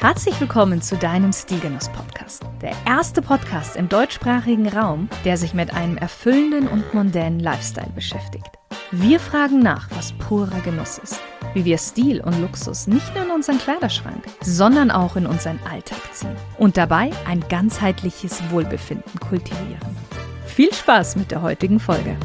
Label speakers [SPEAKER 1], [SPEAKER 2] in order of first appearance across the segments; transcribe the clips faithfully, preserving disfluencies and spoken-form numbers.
[SPEAKER 1] Herzlich willkommen zu deinem Stilgenuss-Podcast. Der erste Podcast im deutschsprachigen Raum, der sich mit einem erfüllenden und mondänen Lifestyle beschäftigt. Wir fragen nach, was purer Genuss ist. Wie wir Stil und Luxus nicht nur in unseren Kleiderschrank, sondern auch in unseren Alltag ziehen. Und dabei ein ganzheitliches Wohlbefinden kultivieren. Viel Spaß mit der heutigen Folge.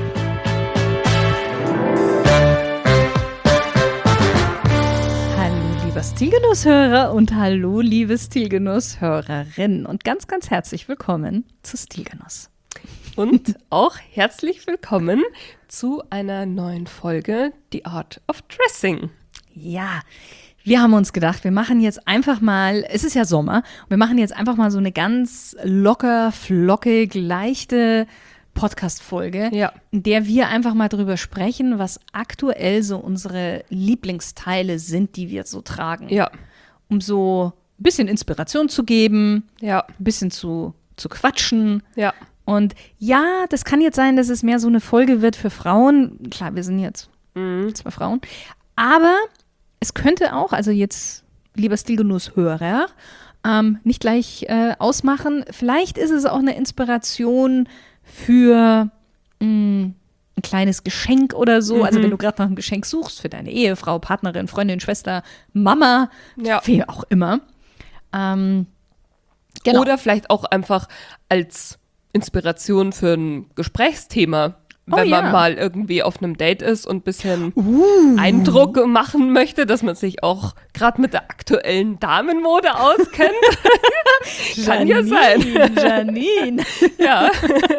[SPEAKER 1] Lieber Stilgenusshörer und hallo, liebe Stilgenusshörerin und ganz, ganz herzlich willkommen zu Stilgenuss.
[SPEAKER 2] Und auch herzlich willkommen zu einer neuen Folge The Art of Dressing.
[SPEAKER 1] Ja, wir haben uns gedacht, wir machen jetzt einfach mal, es ist ja Sommer, wir machen jetzt einfach mal so eine ganz locker, flockig, leichte Podcast-Folge,
[SPEAKER 2] ja.
[SPEAKER 1] in der wir einfach mal drüber sprechen, was aktuell so unsere Lieblingsteile sind, die wir so tragen.
[SPEAKER 2] Ja.
[SPEAKER 1] Um so ein bisschen Inspiration zu geben,
[SPEAKER 2] ja.
[SPEAKER 1] ein bisschen zu, zu quatschen.
[SPEAKER 2] Ja.
[SPEAKER 1] Und ja, das kann jetzt sein, dass es mehr so eine Folge wird für Frauen. Klar, wir sind jetzt
[SPEAKER 2] mhm.
[SPEAKER 1] zwei Frauen. Aber es könnte auch, also jetzt, lieber Stilgenuss-Hörer, ähm, nicht gleich äh, ausmachen. Vielleicht ist es auch eine Inspiration für mh, ein kleines Geschenk oder so. Mhm. Also wenn du gerade nach einem Geschenk suchst für deine Ehefrau, Partnerin, Freundin, Schwester, Mama,
[SPEAKER 2] ja.
[SPEAKER 1] wer auch immer. Ähm, genau.
[SPEAKER 2] Oder vielleicht auch einfach als Inspiration für ein Gesprächsthema, wenn
[SPEAKER 1] oh, ja.
[SPEAKER 2] man mal irgendwie auf einem Date ist und ein bisschen
[SPEAKER 1] uh.
[SPEAKER 2] Eindruck machen möchte, dass man sich auch gerade mit der aktuellen Damenmode auskennt. Kann ja sein.
[SPEAKER 1] Janine.
[SPEAKER 2] Ja.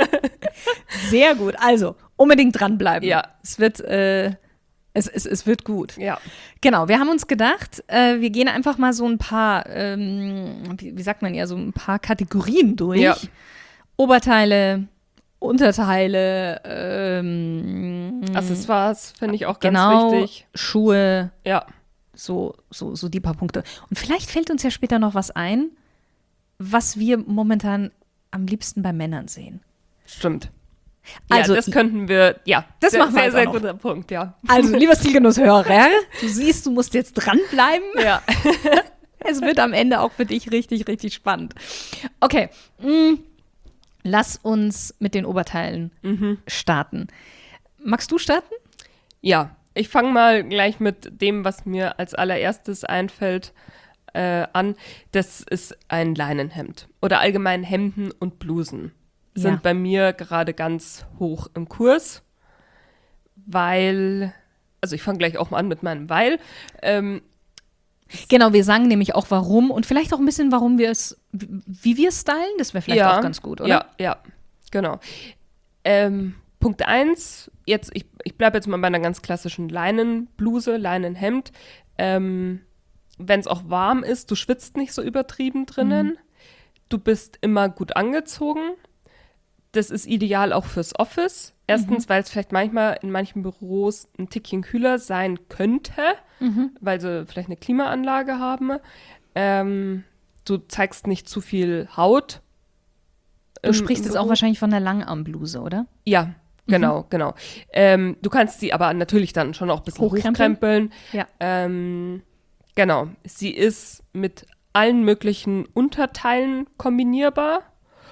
[SPEAKER 1] Sehr gut. Also, unbedingt dranbleiben.
[SPEAKER 2] Ja.
[SPEAKER 1] Es wird, äh, es, es, es wird gut.
[SPEAKER 2] Ja.
[SPEAKER 1] Genau, wir haben uns gedacht, äh, wir gehen einfach mal so ein paar, ähm, wie, wie sagt man ja, so ein paar Kategorien durch.
[SPEAKER 2] Ja.
[SPEAKER 1] Oberteile, Unterteile, ähm,
[SPEAKER 2] Accessoires finde ich auch ganz
[SPEAKER 1] genau,
[SPEAKER 2] wichtig.
[SPEAKER 1] Schuhe,
[SPEAKER 2] ja.
[SPEAKER 1] so, so, so die paar Punkte. Und vielleicht fällt uns ja später noch was ein, was wir momentan am liebsten bei Männern sehen.
[SPEAKER 2] Stimmt.
[SPEAKER 1] Also,
[SPEAKER 2] ja, das könnten wir, ja,
[SPEAKER 1] das
[SPEAKER 2] sehr,
[SPEAKER 1] machen wir
[SPEAKER 2] sehr, sehr
[SPEAKER 1] noch.
[SPEAKER 2] guter Punkt, ja.
[SPEAKER 1] Also, lieber Stilgenusshörer, du siehst, du musst jetzt dranbleiben.
[SPEAKER 2] Ja.
[SPEAKER 1] Es wird am Ende auch für dich richtig, richtig spannend. Okay, mm. Lass uns mit den Oberteilen mhm. starten. Magst du starten?
[SPEAKER 2] Ja, ich fange mal gleich mit dem, was mir als allererstes einfällt, äh, an. Das ist ein Leinenhemd. Oder allgemein Hemden und Blusen sind
[SPEAKER 1] ja.
[SPEAKER 2] bei mir gerade ganz hoch im Kurs, weil, also ich fange gleich auch mal an mit meinem Weil. Ähm,
[SPEAKER 1] Genau, wir sagen nämlich auch warum und vielleicht auch ein bisschen, warum wir es, wie wir es stylen, das wäre vielleicht
[SPEAKER 2] ja,
[SPEAKER 1] auch ganz gut, oder?
[SPEAKER 2] Ja, ja, genau. Ähm, Punkt eins, jetzt, ich, ich bleibe jetzt mal bei einer ganz klassischen Leinenbluse, Leinenhemd. Ähm, wenn es auch warm ist, du schwitzt nicht so übertrieben drinnen, mhm. du bist immer gut angezogen. Das ist ideal auch fürs Office. Erstens, mhm. weil es vielleicht manchmal in manchen Büros ein Tickchen kühler sein könnte, mhm. weil sie vielleicht eine Klimaanlage haben. Ähm, du zeigst nicht zu viel Haut.
[SPEAKER 1] Du sprichst jetzt auch wahrscheinlich von der Langarmbluse, oder?
[SPEAKER 2] Ja, genau, mhm. genau. Ähm, du kannst sie aber natürlich dann schon auch ein bisschen
[SPEAKER 1] hochkrempeln.
[SPEAKER 2] hochkrempeln.
[SPEAKER 1] Ja.
[SPEAKER 2] Ähm, genau. Sie ist mit allen möglichen Unterteilen kombinierbar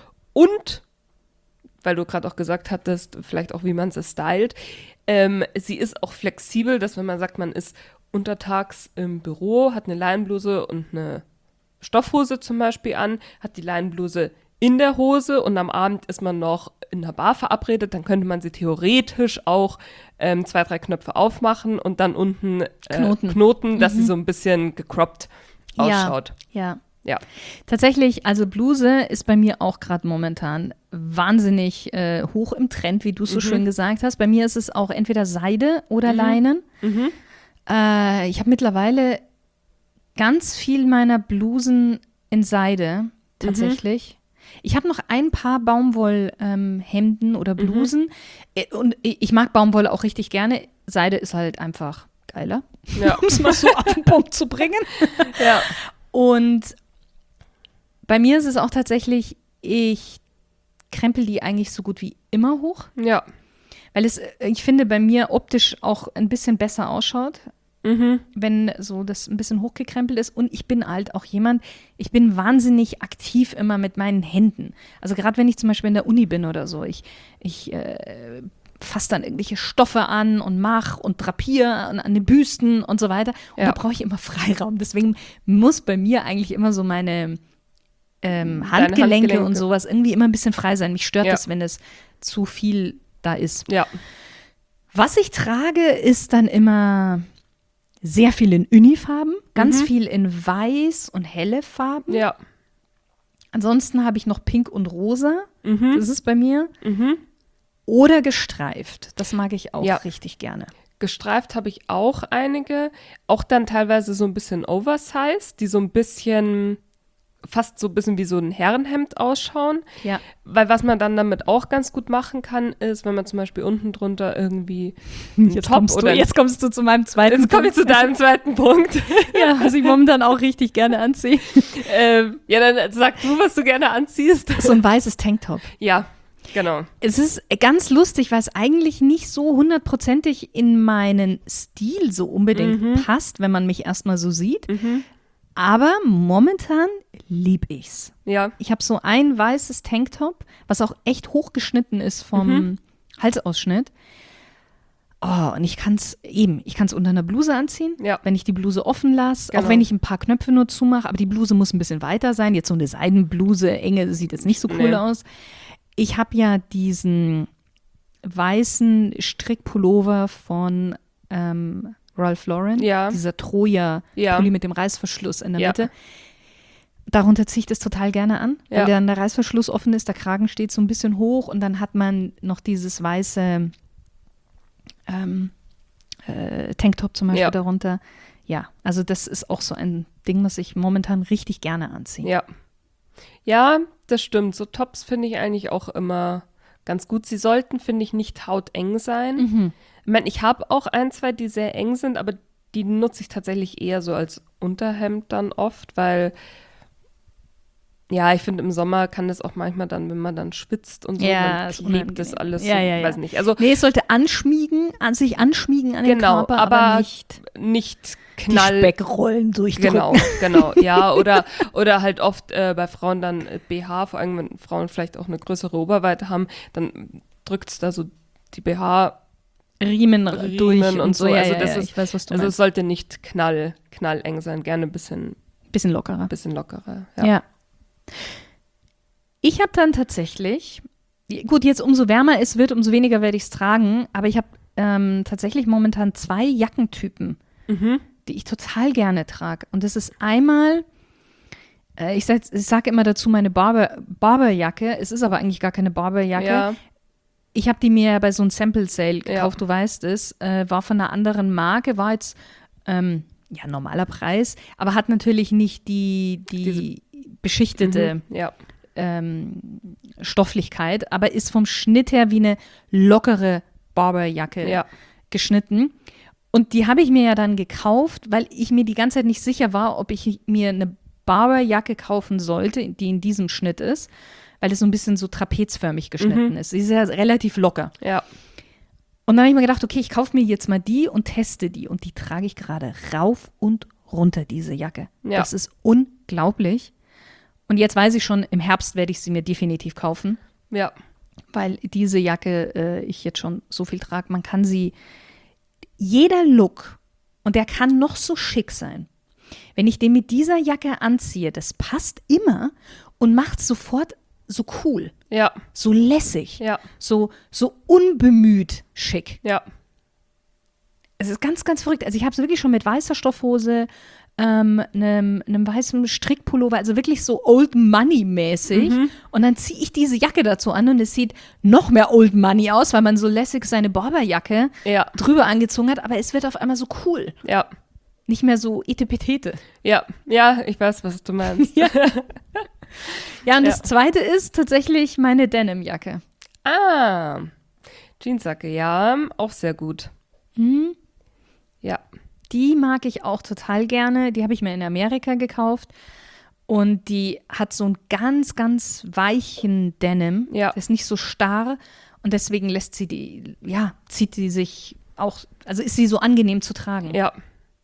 [SPEAKER 2] und weil du gerade auch gesagt hattest, vielleicht auch, wie man sie stylt. Ähm, sie ist auch flexibel, dass wenn man sagt, man ist untertags im Büro, hat eine Leinenbluse und eine Stoffhose zum Beispiel an, hat die Leinenbluse in der Hose und am Abend ist man noch in einer Bar verabredet, dann könnte man sie theoretisch auch ähm, zwei, drei Knöpfe aufmachen und dann unten äh,
[SPEAKER 1] Knoten,
[SPEAKER 2] Knoten dass
[SPEAKER 1] mhm.
[SPEAKER 2] sie so ein bisschen gecroppt ausschaut.
[SPEAKER 1] Ja, ja.
[SPEAKER 2] Ja.
[SPEAKER 1] Tatsächlich, also Bluse ist bei mir auch gerade momentan wahnsinnig äh, hoch im Trend, wie du es so
[SPEAKER 2] mhm.
[SPEAKER 1] schön gesagt hast. Bei mir ist es auch entweder Seide oder
[SPEAKER 2] mhm.
[SPEAKER 1] Leinen.
[SPEAKER 2] Mhm.
[SPEAKER 1] Äh, ich habe mittlerweile ganz viel meiner Blusen in Seide, tatsächlich. Mhm. Ich habe noch ein paar Baumwollhemden ähm, oder Blusen. Mhm. Und ich mag Baumwolle auch richtig gerne. Seide ist halt einfach geiler,
[SPEAKER 2] ja.
[SPEAKER 1] um es mal so auf den Punkt zu bringen.
[SPEAKER 2] Ja.
[SPEAKER 1] Und bei mir ist es auch tatsächlich, ich krempel die eigentlich so gut wie immer hoch.
[SPEAKER 2] Ja.
[SPEAKER 1] Weil es, ich finde, bei mir optisch auch ein bisschen besser ausschaut.
[SPEAKER 2] Mhm.
[SPEAKER 1] wenn so das ein bisschen hochgekrempelt ist. Und ich bin halt auch jemand, ich bin wahnsinnig aktiv immer mit meinen Händen. Also gerade wenn ich zum Beispiel in der Uni bin oder so, ich, ich äh, fasse dann irgendwelche Stoffe an und mach und drapiere an, an den Büsten und so weiter. Und
[SPEAKER 2] Ja.
[SPEAKER 1] da brauche ich immer Freiraum. Deswegen muss bei mir eigentlich immer so meine ähm, Handgelenke,
[SPEAKER 2] Handgelenke.
[SPEAKER 1] und sowas irgendwie immer ein bisschen frei sein. Mich stört
[SPEAKER 2] Ja.
[SPEAKER 1] das, wenn es zu viel da ist.
[SPEAKER 2] Ja.
[SPEAKER 1] Was ich trage, ist dann immer sehr viel in Unifarben, ganz
[SPEAKER 2] Mhm.
[SPEAKER 1] viel in weiß und helle Farben.
[SPEAKER 2] Ja.
[SPEAKER 1] Ansonsten habe ich noch pink und rosa.
[SPEAKER 2] Mhm.
[SPEAKER 1] Das ist bei mir.
[SPEAKER 2] Mhm.
[SPEAKER 1] Oder gestreift. Das mag ich auch
[SPEAKER 2] Ja.
[SPEAKER 1] richtig gerne.
[SPEAKER 2] Gestreift habe ich auch einige. Auch dann teilweise so ein bisschen oversized, die so ein bisschen, fast so ein bisschen wie so ein Herrenhemd ausschauen.
[SPEAKER 1] Ja.
[SPEAKER 2] Weil was man dann damit auch ganz gut machen kann, ist, wenn man zum Beispiel unten drunter irgendwie einen
[SPEAKER 1] Jetzt
[SPEAKER 2] Top
[SPEAKER 1] kommst, du,
[SPEAKER 2] oder
[SPEAKER 1] jetzt kommst du zu meinem zweiten
[SPEAKER 2] Jetzt komme ich zu deinem zweiten Punkt.
[SPEAKER 1] Ja, was ich momentan auch richtig gerne anziehe.
[SPEAKER 2] ähm, ja, dann sag du, was du gerne anziehst.
[SPEAKER 1] So ein weißes Tanktop.
[SPEAKER 2] Ja, genau.
[SPEAKER 1] Es ist ganz lustig, weil es eigentlich nicht so hundertprozentig in meinen Stil so unbedingt
[SPEAKER 2] Mhm.
[SPEAKER 1] passt, wenn man mich erstmal so sieht.
[SPEAKER 2] Mhm.
[SPEAKER 1] Aber momentan lieb ich's.
[SPEAKER 2] Ja,
[SPEAKER 1] Ich habe so ein weißes Tanktop, was auch echt hochgeschnitten ist vom
[SPEAKER 2] Mhm.
[SPEAKER 1] Halsausschnitt. Oh, und ich kann es eben, ich kann es unter einer Bluse anziehen,
[SPEAKER 2] Ja.
[SPEAKER 1] wenn ich die Bluse offen lasse,
[SPEAKER 2] Genau.
[SPEAKER 1] auch wenn ich ein paar Knöpfe nur zumache, aber die Bluse muss ein bisschen weiter sein. Jetzt so eine Seidenbluse, enge, sieht jetzt nicht so cool
[SPEAKER 2] Nee.
[SPEAKER 1] aus. Ich habe ja diesen weißen Strickpullover von ähm, Ralph Lauren,
[SPEAKER 2] Ja.
[SPEAKER 1] dieser Troja-Pulli
[SPEAKER 2] Ja.
[SPEAKER 1] mit dem Reißverschluss in der
[SPEAKER 2] Ja.
[SPEAKER 1] Mitte. Darunter ziehe ich das total gerne an, weil
[SPEAKER 2] Ja.
[SPEAKER 1] dann der Reißverschluss offen ist, der Kragen steht so ein bisschen hoch und dann hat man noch dieses weiße ähm, äh, Tanktop zum Beispiel
[SPEAKER 2] Ja.
[SPEAKER 1] darunter. Ja, also das ist auch so ein Ding, was ich momentan richtig gerne anziehe.
[SPEAKER 2] ja. Ja, das stimmt. So Tops finde ich eigentlich auch immer ganz gut. Sie sollten, finde ich, nicht hauteng sein.
[SPEAKER 1] Mhm.
[SPEAKER 2] Ich meine, ich habe auch ein, zwei, die sehr eng sind, aber die nutze ich tatsächlich eher so als Unterhemd dann oft, weil ja, ich finde, im Sommer kann das auch manchmal dann, wenn man dann schwitzt und so,
[SPEAKER 1] Ja,
[SPEAKER 2] dann
[SPEAKER 1] ist
[SPEAKER 2] klebt
[SPEAKER 1] unangenehm.
[SPEAKER 2] das alles
[SPEAKER 1] Ja,
[SPEAKER 2] so,
[SPEAKER 1] ja, ja.
[SPEAKER 2] weiß nicht. Also
[SPEAKER 1] Nee, es sollte anschmiegen, an sich anschmiegen an den
[SPEAKER 2] Genau,
[SPEAKER 1] Körper,
[SPEAKER 2] aber
[SPEAKER 1] aber nicht
[SPEAKER 2] nicht
[SPEAKER 1] die
[SPEAKER 2] knall.
[SPEAKER 1] Speckrollen durchdrücken.
[SPEAKER 2] Genau, genau, ja, oder, oder halt oft äh, bei Frauen dann äh, B H, vor allem wenn Frauen vielleicht auch eine größere Oberweite haben, dann drückt es da so die B H,
[SPEAKER 1] Riemen,
[SPEAKER 2] Riemen
[SPEAKER 1] durch und,
[SPEAKER 2] und
[SPEAKER 1] so.
[SPEAKER 2] so.
[SPEAKER 1] Ja,
[SPEAKER 2] Also
[SPEAKER 1] ja,
[SPEAKER 2] das
[SPEAKER 1] ja,
[SPEAKER 2] ist-
[SPEAKER 1] ich weiß, was du
[SPEAKER 2] also es
[SPEAKER 1] meinst.
[SPEAKER 2] sollte nicht knall, knalleng sein, gerne ein bisschen,
[SPEAKER 1] Bisschen lockerer.
[SPEAKER 2] bisschen lockerer.
[SPEAKER 1] Ja.
[SPEAKER 2] Ja.
[SPEAKER 1] Ich habe dann tatsächlich, gut, jetzt umso wärmer es wird, umso weniger werde ich es tragen, aber ich habe ähm, tatsächlich momentan zwei Jackentypen,
[SPEAKER 2] Mhm.
[SPEAKER 1] die ich total gerne trage. Und das ist einmal, äh, ich sage ich sag immer dazu meine Barber, Barberjacke, es ist aber eigentlich gar keine Barberjacke.
[SPEAKER 2] Ja,
[SPEAKER 1] Ich habe die mir bei so einem Sample Sale
[SPEAKER 2] Ja.
[SPEAKER 1] gekauft, du weißt es, äh, war von einer anderen Marke, war jetzt ähm, ja normaler Preis, aber hat natürlich nicht die, die beschichtete
[SPEAKER 2] mhm. ja,
[SPEAKER 1] ähm, Stofflichkeit, aber ist vom Schnitt her wie eine lockere Barberjacke
[SPEAKER 2] ja,
[SPEAKER 1] geschnitten. Und die habe ich mir ja dann gekauft, weil ich mir die ganze Zeit nicht sicher war, ob ich mir eine Barberjacke kaufen sollte, die in diesem Schnitt ist, weil es so ein bisschen so trapezförmig geschnitten
[SPEAKER 2] Mhm.
[SPEAKER 1] ist. Sie ist ja relativ locker.
[SPEAKER 2] ja,
[SPEAKER 1] Und dann habe ich mir gedacht, okay, ich kaufe mir jetzt mal die und teste die. Und die trage ich gerade rauf und runter, diese Jacke.
[SPEAKER 2] Ja.
[SPEAKER 1] Das ist unglaublich. Und jetzt weiß ich schon, im Herbst werde ich sie mir definitiv kaufen,
[SPEAKER 2] ja,
[SPEAKER 1] weil diese Jacke äh, ich jetzt schon so viel trage. Man kann sie, jeder Look, und der kann noch so schick sein, wenn ich den mit dieser Jacke anziehe, das passt immer und macht sofort so cool,
[SPEAKER 2] ja,
[SPEAKER 1] so lässig,
[SPEAKER 2] ja,
[SPEAKER 1] so, so unbemüht schick.
[SPEAKER 2] ja,
[SPEAKER 1] Es ist ganz, ganz verrückt. Also ich habe es wirklich schon mit weißer Stoffhose, ähm, einem, einem weißen Strickpullover, also wirklich so Old Money mäßig.
[SPEAKER 2] Mhm.
[SPEAKER 1] Und dann ziehe ich diese Jacke dazu an und es sieht noch mehr Old Money aus, weil man so lässig seine Barberjacke
[SPEAKER 2] ja,
[SPEAKER 1] drüber angezogen hat. Aber es wird auf einmal so cool.
[SPEAKER 2] ja,
[SPEAKER 1] Nicht mehr so etepetete.
[SPEAKER 2] ja, ja, ich weiß, was du meinst.
[SPEAKER 1] Ja. Ja, und
[SPEAKER 2] Ja.
[SPEAKER 1] das zweite ist tatsächlich meine Denimjacke.
[SPEAKER 2] Ah, Jeansjacke, ja, auch sehr gut.
[SPEAKER 1] Hm?
[SPEAKER 2] Ja,
[SPEAKER 1] Die mag ich auch total gerne. Die habe ich mir in Amerika gekauft. Und die hat so einen ganz, ganz weichen Denim.
[SPEAKER 2] Ja.
[SPEAKER 1] Der ist nicht so starr. Und deswegen lässt sie die, ja, zieht sie sich auch, also ist sie so angenehm zu tragen.
[SPEAKER 2] ja,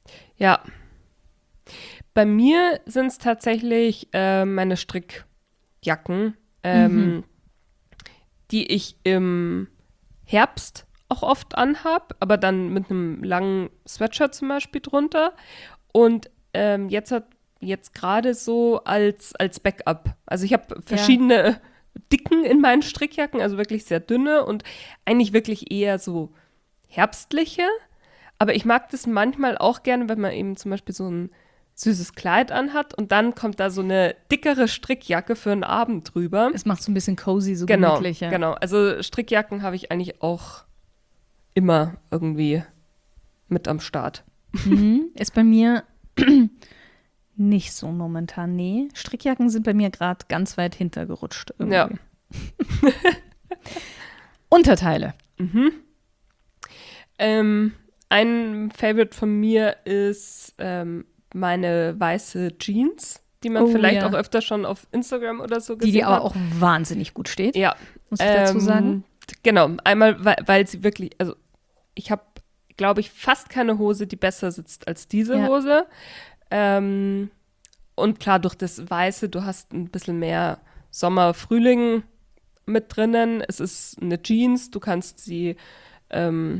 [SPEAKER 2] Ja. Bei mir sind es tatsächlich äh, meine Strickjacken, ähm,
[SPEAKER 1] Mhm.
[SPEAKER 2] die ich im Herbst auch oft anhab, aber dann mit einem langen Sweatshirt zum Beispiel drunter. Und ähm, jetzt hat jetzt gerade so als, als Backup. Also ich habe verschiedene Dicken in meinen Strickjacken, also wirklich sehr dünne und eigentlich wirklich eher so herbstliche. Aber ich mag das manchmal auch gerne, wenn man eben zum Beispiel so ein süßes Kleid anhat und dann kommt da so eine dickere Strickjacke für einen Abend drüber.
[SPEAKER 1] Es macht so ein bisschen cozy, so
[SPEAKER 2] Genau,
[SPEAKER 1] gemütlich. Ja.
[SPEAKER 2] genau. Also Strickjacken habe ich eigentlich auch immer irgendwie mit am Start.
[SPEAKER 1] Mhm. Ist bei mir nicht so momentan. Nee, Strickjacken sind bei mir gerade ganz weit hintergerutscht. Irgendwie.
[SPEAKER 2] Ja.
[SPEAKER 1] Unterteile.
[SPEAKER 2] Ähm, ein Favorite von mir ist ähm, meine weiße Jeans, die man
[SPEAKER 1] Oh,
[SPEAKER 2] vielleicht
[SPEAKER 1] ja.
[SPEAKER 2] auch öfter schon auf Instagram oder so
[SPEAKER 1] Die
[SPEAKER 2] gesehen
[SPEAKER 1] dir aber
[SPEAKER 2] hat.
[SPEAKER 1] auch wahnsinnig gut steht,
[SPEAKER 2] Ja.
[SPEAKER 1] muss ich dazu
[SPEAKER 2] Ähm,
[SPEAKER 1] sagen.
[SPEAKER 2] Genau, einmal, weil, weil sie wirklich, also ich habe, glaube ich, fast keine Hose, die besser sitzt als diese
[SPEAKER 1] Ja.
[SPEAKER 2] Hose. Ähm, und klar, durch das Weiße, du hast ein bisschen mehr Sommer, Frühling mit drinnen. Es ist eine Jeans, du kannst sie ähm,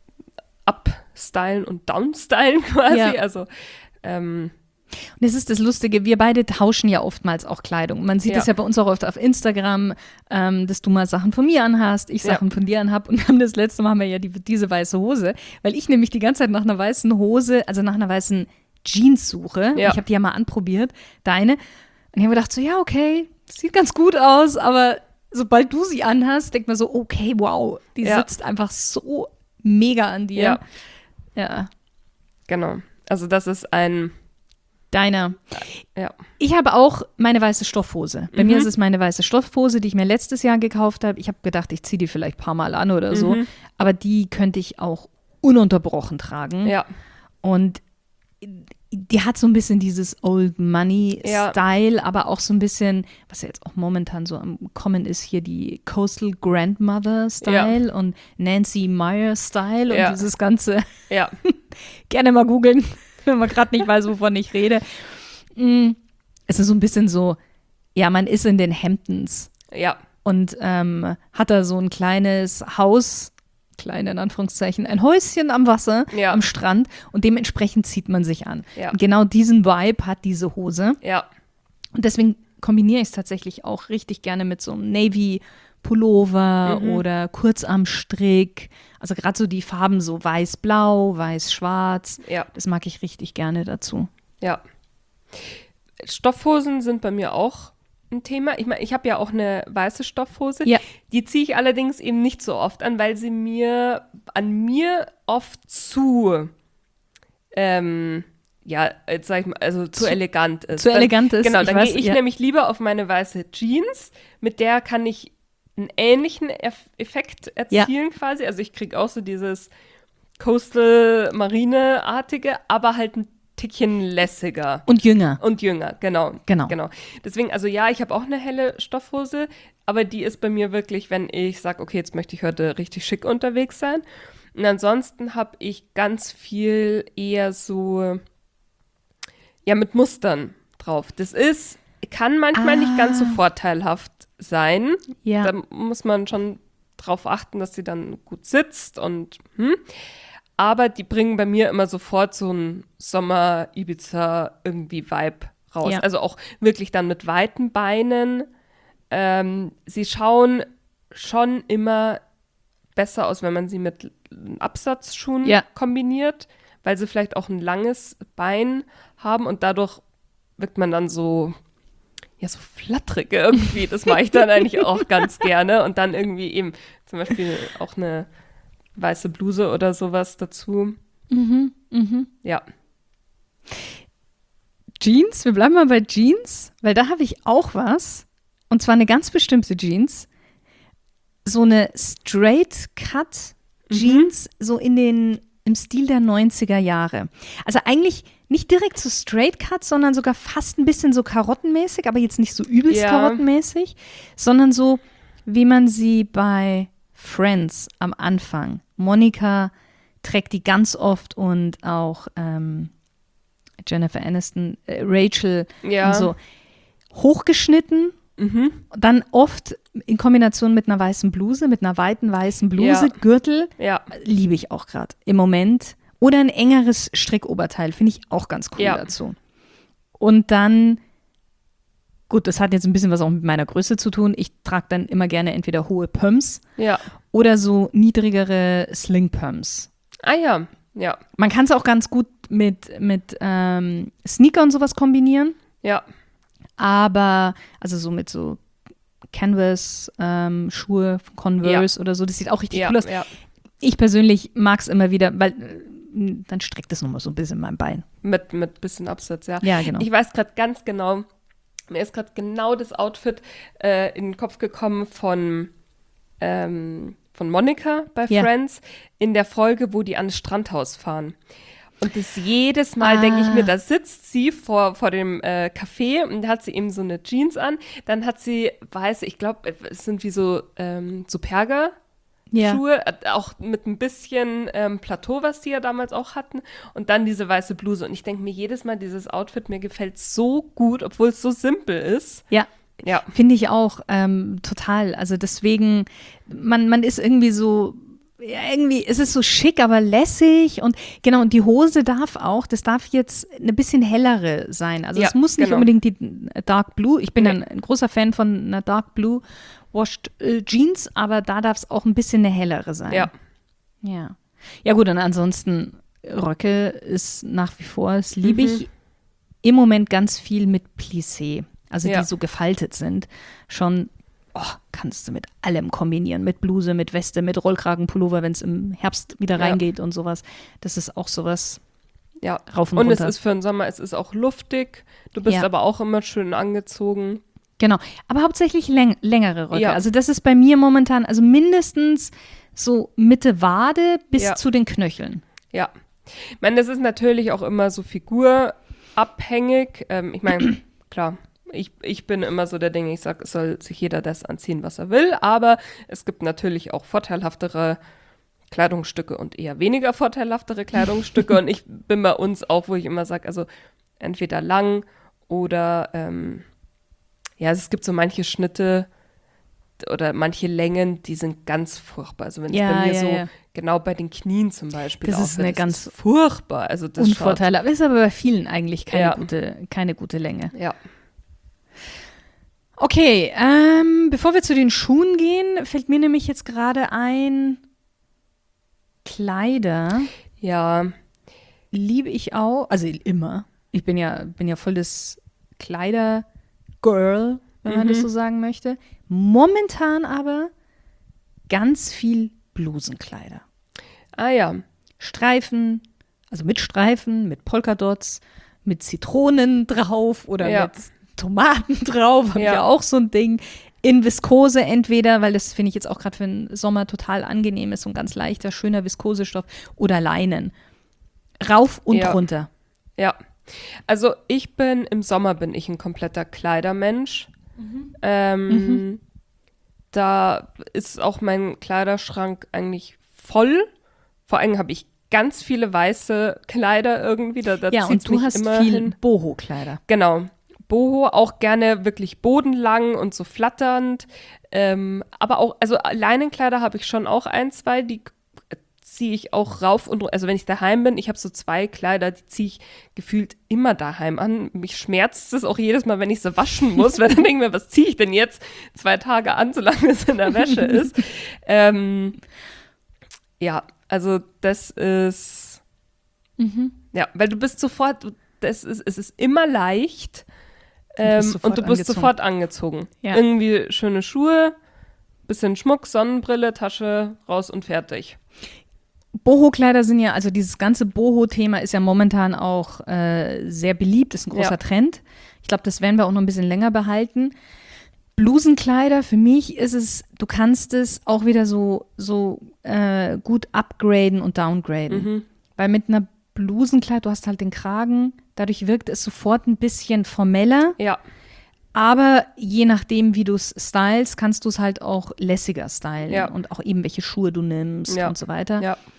[SPEAKER 2] upstylen und downstylen quasi.
[SPEAKER 1] Ja.
[SPEAKER 2] Also ähm,
[SPEAKER 1] Und das ist das Lustige, wir beide tauschen ja oftmals auch Kleidung. Man sieht
[SPEAKER 2] Ja.
[SPEAKER 1] es ja bei uns auch oft auf Instagram, ähm, dass du mal Sachen von mir anhast, ich
[SPEAKER 2] Ja.
[SPEAKER 1] Sachen von dir anhab. Und wir haben das letzte Mal haben wir ja die, diese weiße Hose, weil ich nämlich die ganze Zeit nach einer weißen Hose, also nach einer weißen Jeans suche.
[SPEAKER 2] Ja.
[SPEAKER 1] Ich habe die ja mal anprobiert, deine. Und ich habe gedacht so, ja, okay, sieht ganz gut aus, aber sobald du sie anhast, denkt man so, okay, wow, die
[SPEAKER 2] Ja.
[SPEAKER 1] sitzt einfach so mega an dir.
[SPEAKER 2] Ja.
[SPEAKER 1] Ja.
[SPEAKER 2] genau. Also das ist ein,
[SPEAKER 1] Deiner.
[SPEAKER 2] ja.
[SPEAKER 1] Ich habe auch meine weiße Stoffhose. Bei
[SPEAKER 2] Mhm.
[SPEAKER 1] mir ist es meine weiße Stoffhose, die ich mir letztes Jahr gekauft habe. Ich habe gedacht, ich ziehe die vielleicht ein paar Mal an oder so.
[SPEAKER 2] Mhm.
[SPEAKER 1] Aber die könnte ich auch ununterbrochen tragen.
[SPEAKER 2] Ja.
[SPEAKER 1] Und die hat so ein bisschen dieses Old Money-Style,
[SPEAKER 2] Ja.
[SPEAKER 1] aber auch so ein bisschen, was ja jetzt auch momentan so am Kommen ist, hier die Coastal Grandmother-Style und Nancy Meyer-Style
[SPEAKER 2] Ja.
[SPEAKER 1] und dieses ganze,
[SPEAKER 2] Ja.
[SPEAKER 1] gerne mal googeln, wenn man gerade nicht weiß, wovon ich rede. Mm, Es ist so ein bisschen so, ja, man ist in den Hamptons
[SPEAKER 2] Ja.
[SPEAKER 1] und ähm, hat da so ein kleines Haus, klein in Anführungszeichen, ein Häuschen am Wasser,
[SPEAKER 2] Ja.
[SPEAKER 1] am Strand und dementsprechend zieht man sich an.
[SPEAKER 2] Ja.
[SPEAKER 1] Und genau diesen Vibe hat diese Hose
[SPEAKER 2] Ja.
[SPEAKER 1] und deswegen kombiniere ich es tatsächlich auch richtig gerne mit so einem Navy-Pullover
[SPEAKER 2] Mhm.
[SPEAKER 1] oder Kurzarmstrick. Also gerade so die Farben so weiß-blau, weiß-schwarz.
[SPEAKER 2] Ja.
[SPEAKER 1] Das mag ich richtig gerne dazu.
[SPEAKER 2] Ja. Stoffhosen sind bei mir auch ein Thema. Ich meine, ich habe ja auch eine weiße Stoffhose.
[SPEAKER 1] Ja.
[SPEAKER 2] Die ziehe ich allerdings eben nicht so oft an, weil sie mir an mir oft zu ähm, ja, jetzt sag ich mal, also zu,
[SPEAKER 1] Zu-
[SPEAKER 2] elegant ist.
[SPEAKER 1] zu
[SPEAKER 2] Dann-
[SPEAKER 1] elegant ist,
[SPEAKER 2] Genau,
[SPEAKER 1] ich
[SPEAKER 2] dann
[SPEAKER 1] weiß,
[SPEAKER 2] gehe ich
[SPEAKER 1] ja.
[SPEAKER 2] nämlich lieber auf meine weiße Jeans, mit der kann ich einen ähnlichen Eff- Effekt erzielen quasi. Also ich kriege auch so dieses Coastal Marine-artige, aber halt ein Tickchen lässiger.
[SPEAKER 1] Und jünger.
[SPEAKER 2] Und jünger, genau.
[SPEAKER 1] Genau.
[SPEAKER 2] genau. Deswegen, also ja, ich habe auch eine helle Stoffhose, aber die ist bei mir wirklich, wenn ich sage, okay, jetzt möchte ich heute richtig schick unterwegs sein. Und ansonsten habe ich ganz viel eher so, ja, mit Mustern drauf. Das ist, kann manchmal nicht ganz so
[SPEAKER 1] Ah.
[SPEAKER 2] vorteilhaft sein.
[SPEAKER 1] Ja.
[SPEAKER 2] Da muss man schon drauf achten, dass sie dann gut sitzt und hm. Aber die bringen bei mir immer sofort so einen Sommer-Ibiza irgendwie Vibe raus.
[SPEAKER 1] Ja.
[SPEAKER 2] Also auch wirklich dann mit weiten Beinen. Ähm, sie schauen schon immer besser aus, wenn man sie mit Absatzschuhen
[SPEAKER 1] Ja.
[SPEAKER 2] kombiniert, weil sie vielleicht auch ein langes Bein haben und dadurch wirkt man dann so, ja, so flatterig irgendwie. Das mache ich dann eigentlich auch ganz gerne. Und dann irgendwie eben zum Beispiel auch eine weiße Bluse oder sowas dazu.
[SPEAKER 1] Mhm, mhm.
[SPEAKER 2] Ja.
[SPEAKER 1] Jeans, wir bleiben mal bei Jeans, weil da habe ich auch was. Und zwar eine ganz bestimmte Jeans. So eine Straight-Cut-Jeans, so in den, im Stil der neunziger Jahre. Also eigentlich nicht direkt so Straight-Cut, sondern sogar fast ein bisschen so karottenmäßig, aber jetzt nicht so übelst
[SPEAKER 2] Ja.
[SPEAKER 1] karottenmäßig, sondern so, wie man sie bei Friends am Anfang, Monika, trägt die ganz oft und auch ähm, Jennifer Aniston, äh, Rachel
[SPEAKER 2] Ja.
[SPEAKER 1] und so. Hochgeschnitten,
[SPEAKER 2] Mhm.
[SPEAKER 1] dann oft in Kombination mit einer weißen Bluse, mit einer weiten weißen Bluse,
[SPEAKER 2] Ja.
[SPEAKER 1] Gürtel,
[SPEAKER 2] Ja.
[SPEAKER 1] liebe ich auch gerade im Moment. Oder ein engeres Strickoberteil, finde ich auch ganz cool
[SPEAKER 2] Ja.
[SPEAKER 1] dazu. Und dann, gut, das hat jetzt ein bisschen was auch mit meiner Größe zu tun. Ich trage dann immer gerne entweder hohe Pumps
[SPEAKER 2] Ja.
[SPEAKER 1] oder so niedrigere Sling-Pumps.
[SPEAKER 2] Ah ja. Ja.
[SPEAKER 1] Man kann es auch ganz gut mit, mit ähm, Sneaker und sowas kombinieren.
[SPEAKER 2] Ja.
[SPEAKER 1] Aber, also so mit so Canvas-Schuhe von Converse oder so, das sieht auch richtig
[SPEAKER 2] Ja.
[SPEAKER 1] cool aus.
[SPEAKER 2] Ja.
[SPEAKER 1] Ich persönlich mag es immer wieder, weil äh, dann streckt es nochmal so ein bisschen mein Bein.
[SPEAKER 2] Mit, mit bisschen Absatz, ja.
[SPEAKER 1] Ja, genau.
[SPEAKER 2] Ich weiß gerade ganz genau, mir ist gerade genau das Outfit äh, in den Kopf gekommen von, ähm, von Monica bei
[SPEAKER 1] Ja.
[SPEAKER 2] Friends in der Folge, wo die ans Strandhaus fahren. Und das jedes Mal
[SPEAKER 1] Ah.
[SPEAKER 2] denke ich mir, da sitzt sie vor, vor dem äh, Café und da hat sie eben so eine Jeans an. Dann hat sie weiße, ich glaube, es sind wie so ähm, Superga.
[SPEAKER 1] Ja.
[SPEAKER 2] Schuhe, äh, auch mit ein bisschen ähm, Plateau, was die ja damals auch hatten. Und dann diese weiße Bluse. Und ich denke mir jedes Mal, dieses Outfit, mir gefällt so gut, obwohl es so simpel ist.
[SPEAKER 1] Ja,
[SPEAKER 2] Ja,
[SPEAKER 1] finde ich auch ähm, total. Also deswegen, man, man ist irgendwie so, ja, irgendwie ist es so schick, aber lässig und genau, und die Hose darf auch, das darf jetzt eine bisschen hellere sein. Also
[SPEAKER 2] Ja,
[SPEAKER 1] es muss nicht
[SPEAKER 2] genau.
[SPEAKER 1] unbedingt die Dark Blue, ich bin
[SPEAKER 2] Nee.
[SPEAKER 1] ein, ein großer Fan von einer Dark Blue Washed äh, Jeans, aber da darf es auch ein bisschen eine hellere sein.
[SPEAKER 2] ja,
[SPEAKER 1] Ja. Ja gut, und ansonsten Röcke ist nach wie vor, das liebe
[SPEAKER 2] Mhm.
[SPEAKER 1] ich im Moment ganz viel mit Plissé, also
[SPEAKER 2] Ja.
[SPEAKER 1] die so gefaltet sind. Schon, oh, kannst du mit allem kombinieren, mit Bluse, mit Weste, mit Rollkragenpullover, wenn es im Herbst wieder
[SPEAKER 2] Ja.
[SPEAKER 1] reingeht und sowas. Das ist auch sowas
[SPEAKER 2] ja.
[SPEAKER 1] rauf und,
[SPEAKER 2] Und es
[SPEAKER 1] runter.
[SPEAKER 2] ist für den Sommer, es ist auch luftig. Du bist
[SPEAKER 1] Ja.
[SPEAKER 2] aber auch immer schön angezogen.
[SPEAKER 1] Genau, aber hauptsächlich läng längere Röcke.
[SPEAKER 2] Ja.
[SPEAKER 1] Also das ist bei mir momentan, also mindestens so Mitte Wade bis
[SPEAKER 2] Ja.
[SPEAKER 1] zu den Knöcheln.
[SPEAKER 2] Ja. Ich meine, das ist natürlich auch immer so figurabhängig. Ähm, ich meine, klar, ich, ich bin immer so der Dinge, ich sage, es soll sich jeder das anziehen, was er will, aber es gibt natürlich auch vorteilhaftere Kleidungsstücke und eher weniger vorteilhaftere Kleidungsstücke und ich bin bei uns auch, wo ich immer sage, also entweder lang oder ähm, ja, es gibt so manche Schnitte oder manche Längen, die sind ganz furchtbar. Also wenn es
[SPEAKER 1] Ja,
[SPEAKER 2] bei mir
[SPEAKER 1] ja,
[SPEAKER 2] so
[SPEAKER 1] ja.
[SPEAKER 2] genau bei den Knien zum Beispiel
[SPEAKER 1] Das ist
[SPEAKER 2] aufhört,
[SPEAKER 1] eine ganz
[SPEAKER 2] ist furchtbar. Also das schaut,
[SPEAKER 1] Unvorteile, aber ist aber bei vielen eigentlich keine,
[SPEAKER 2] Ja.
[SPEAKER 1] gute, keine gute Länge.
[SPEAKER 2] ja.
[SPEAKER 1] Okay, ähm, bevor wir zu den Schuhen gehen, fällt mir nämlich jetzt gerade ein, Kleider
[SPEAKER 2] Ja,
[SPEAKER 1] liebe ich auch, also immer. Ich bin ja, bin ja voll das Kleider-Girl, wenn man
[SPEAKER 2] Mhm.
[SPEAKER 1] das so sagen möchte. Momentan aber ganz viel Blusenkleider.
[SPEAKER 2] ah ja,
[SPEAKER 1] Streifen, also mit Streifen, mit Polkadots, mit Zitronen drauf oder
[SPEAKER 2] Ja.
[SPEAKER 1] mit Tomaten drauf, habe
[SPEAKER 2] Ja.
[SPEAKER 1] ich ja auch so ein Ding. In Viskose entweder, weil das finde ich jetzt auch gerade für den Sommer total angenehm ist, so ein ganz leichter, schöner Viskosestoff oder Leinen. Rauf und
[SPEAKER 2] Ja.
[SPEAKER 1] runter.
[SPEAKER 2] ja. Also ich bin, im Sommer bin ich ein kompletter Kleidermensch. Ähm, Da ist auch mein Kleiderschrank eigentlich voll. Vor allem habe ich ganz viele weiße Kleider irgendwie. Da, da
[SPEAKER 1] Ja,
[SPEAKER 2] zieht's
[SPEAKER 1] und du
[SPEAKER 2] mich
[SPEAKER 1] hast
[SPEAKER 2] immer
[SPEAKER 1] viel
[SPEAKER 2] hin.
[SPEAKER 1] Boho-Kleider.
[SPEAKER 2] Genau. Boho auch gerne wirklich bodenlang und so flatternd. Ähm, aber auch, also Leinenkleider habe ich schon auch ein, zwei, die ziehe ich auch rauf und runter. Also wenn ich daheim bin, ich habe so zwei Kleider, die ziehe ich gefühlt immer daheim an. Mich schmerzt es auch jedes Mal, wenn ich sie waschen muss, weil dann denke ich mir, was ziehe ich denn jetzt zwei Tage an, solange es in der Wäsche ist. ähm, ja, also das ist,
[SPEAKER 1] Mhm.
[SPEAKER 2] ja, weil du bist sofort, du- das ist, es ist immer leicht
[SPEAKER 1] du
[SPEAKER 2] ähm,
[SPEAKER 1] bist sofort
[SPEAKER 2] und du bist
[SPEAKER 1] angezogen.
[SPEAKER 2] sofort angezogen.
[SPEAKER 1] Ja.
[SPEAKER 2] Irgendwie schöne Schuhe, bisschen Schmuck, Sonnenbrille, Tasche, raus und fertig.
[SPEAKER 1] Boho-Kleider sind ja, also dieses ganze Boho-Thema ist ja momentan auch äh, sehr beliebt, ist ein großer
[SPEAKER 2] Ja.
[SPEAKER 1] Trend. Ich glaube, das werden wir auch noch ein bisschen länger behalten. Blusenkleider, für mich ist es, du kannst es auch wieder so, so äh, gut upgraden und downgraden.
[SPEAKER 2] Mhm.
[SPEAKER 1] Weil mit einer Blusenkleid, du hast halt den Kragen, dadurch wirkt es sofort ein bisschen formeller,
[SPEAKER 2] Ja,
[SPEAKER 1] aber je nachdem, wie du es stylst, kannst du es halt auch lässiger stylen
[SPEAKER 2] Ja.
[SPEAKER 1] und auch eben welche Schuhe du nimmst
[SPEAKER 2] Ja.
[SPEAKER 1] und so weiter.
[SPEAKER 2] ja,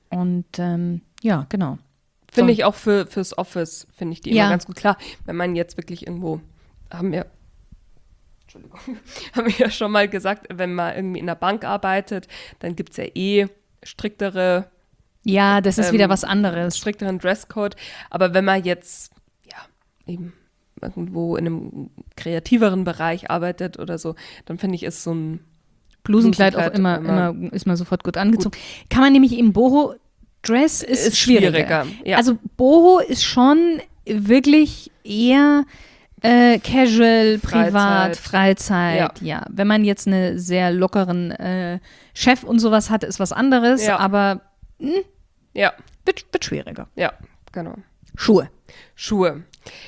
[SPEAKER 1] Und ähm, ja, genau.
[SPEAKER 2] Finde
[SPEAKER 1] So.
[SPEAKER 2] ich auch für, fürs Office, finde ich die
[SPEAKER 1] Ja.
[SPEAKER 2] immer ganz gut. Klar, wenn man jetzt wirklich irgendwo, haben wir, Entschuldigung, haben wir ja schon mal gesagt, wenn man irgendwie in der Bank arbeitet, dann gibt es ja eh striktere,
[SPEAKER 1] Ja, das ist
[SPEAKER 2] ähm,
[SPEAKER 1] wieder was anderes.
[SPEAKER 2] strikteren Dresscode. Aber wenn man jetzt, ja, eben irgendwo in einem kreativeren Bereich arbeitet oder so, dann finde ich, ist so ein
[SPEAKER 1] Blusenkleid auch
[SPEAKER 2] Blusenkleid
[SPEAKER 1] immer,
[SPEAKER 2] immer
[SPEAKER 1] immer, ist man sofort gut angezogen. Kann man nämlich im Boho-Dress ist,
[SPEAKER 2] Ist
[SPEAKER 1] schwieriger.
[SPEAKER 2] schwieriger, ja.
[SPEAKER 1] Also Boho ist schon wirklich eher äh, casual, privat, Freizeit. Ja.
[SPEAKER 2] Ja.
[SPEAKER 1] Wenn man jetzt einen sehr lockeren äh, Chef und sowas hat, ist was anderes,
[SPEAKER 2] Ja.
[SPEAKER 1] aber
[SPEAKER 2] ja,
[SPEAKER 1] wird, wird schwieriger.
[SPEAKER 2] ja, genau.
[SPEAKER 1] Schuhe.
[SPEAKER 2] Schuhe.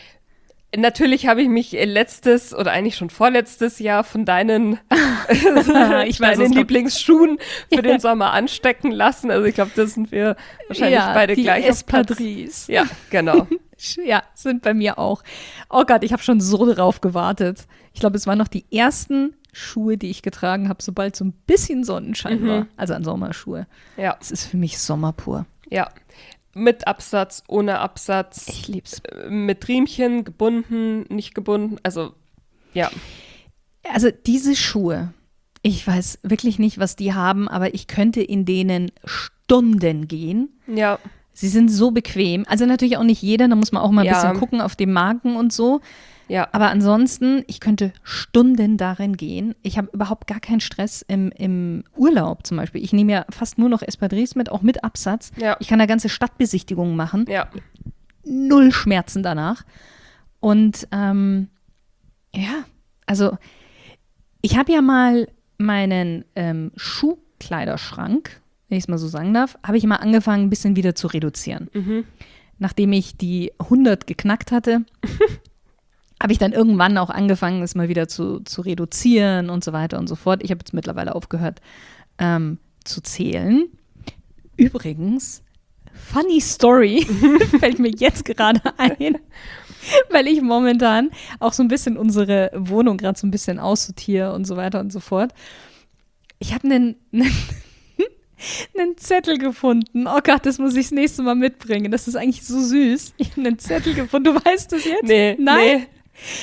[SPEAKER 2] Natürlich habe ich mich letztes oder eigentlich schon vorletztes Jahr von deinen,
[SPEAKER 1] Ich weiß, was
[SPEAKER 2] deinen
[SPEAKER 1] kommt.
[SPEAKER 2] Lieblingsschuhen für
[SPEAKER 1] Ja.
[SPEAKER 2] den Sommer anstecken lassen. Also ich glaube, das sind wir wahrscheinlich
[SPEAKER 1] ja,
[SPEAKER 2] beide
[SPEAKER 1] die
[SPEAKER 2] gleich auf Platz.
[SPEAKER 1] Espadrilles.
[SPEAKER 2] Ja, genau.
[SPEAKER 1] Ja, sind bei mir auch. Oh Gott, ich habe schon so drauf gewartet. Ich glaube, es waren noch die ersten Schuhe, die ich getragen habe, sobald so ein bisschen Sonnenschein
[SPEAKER 2] Mhm.
[SPEAKER 1] war. Also an Sommerschuhe.
[SPEAKER 2] Ja,
[SPEAKER 1] Es ist für mich Sommer pur.
[SPEAKER 2] ja. Mit Absatz, ohne Absatz,
[SPEAKER 1] Ich lieb's.
[SPEAKER 2] äh, mit Riemchen, gebunden, nicht gebunden. Also, ja.
[SPEAKER 1] Also diese Schuhe, ich weiß wirklich nicht, was die haben, aber ich könnte in denen Stunden gehen.
[SPEAKER 2] Ja,
[SPEAKER 1] Sie sind so bequem. Also natürlich auch nicht jeder, da muss man auch mal ein
[SPEAKER 2] Ja.
[SPEAKER 1] bisschen gucken auf die Marken und so.
[SPEAKER 2] ja.
[SPEAKER 1] Aber ansonsten, ich könnte Stunden darin gehen. Ich habe überhaupt gar keinen Stress im, im Urlaub zum Beispiel. Ich nehme ja fast nur noch Espadrilles mit, auch mit Absatz.
[SPEAKER 2] Ja.
[SPEAKER 1] Ich kann da ganze Stadtbesichtigungen machen.
[SPEAKER 2] Ja,
[SPEAKER 1] Null Schmerzen danach. Und ähm, ja, also ich habe ja mal meinen ähm, Schuhkleiderschrank, wenn ich es mal so sagen darf, habe ich mal angefangen, ein bisschen wieder zu reduzieren.
[SPEAKER 2] mhm.
[SPEAKER 1] Nachdem ich die hundert geknackt hatte, habe ich dann irgendwann auch angefangen, es mal wieder zu, zu reduzieren und so weiter und so fort. Ich habe jetzt mittlerweile aufgehört ähm, zu zählen. Übrigens, funny Story, fällt mir jetzt gerade ein, weil ich momentan auch so ein bisschen unsere Wohnung gerade so ein bisschen aussortiere und so weiter und so fort. Ich habe einen, einen, einen Zettel gefunden. Oh Gott, das muss ich das nächste Mal mitbringen. Das ist eigentlich so süß. Ich habe einen Zettel gefunden. Du weißt das jetzt?
[SPEAKER 2] Nee,
[SPEAKER 1] Nein?
[SPEAKER 2] nee.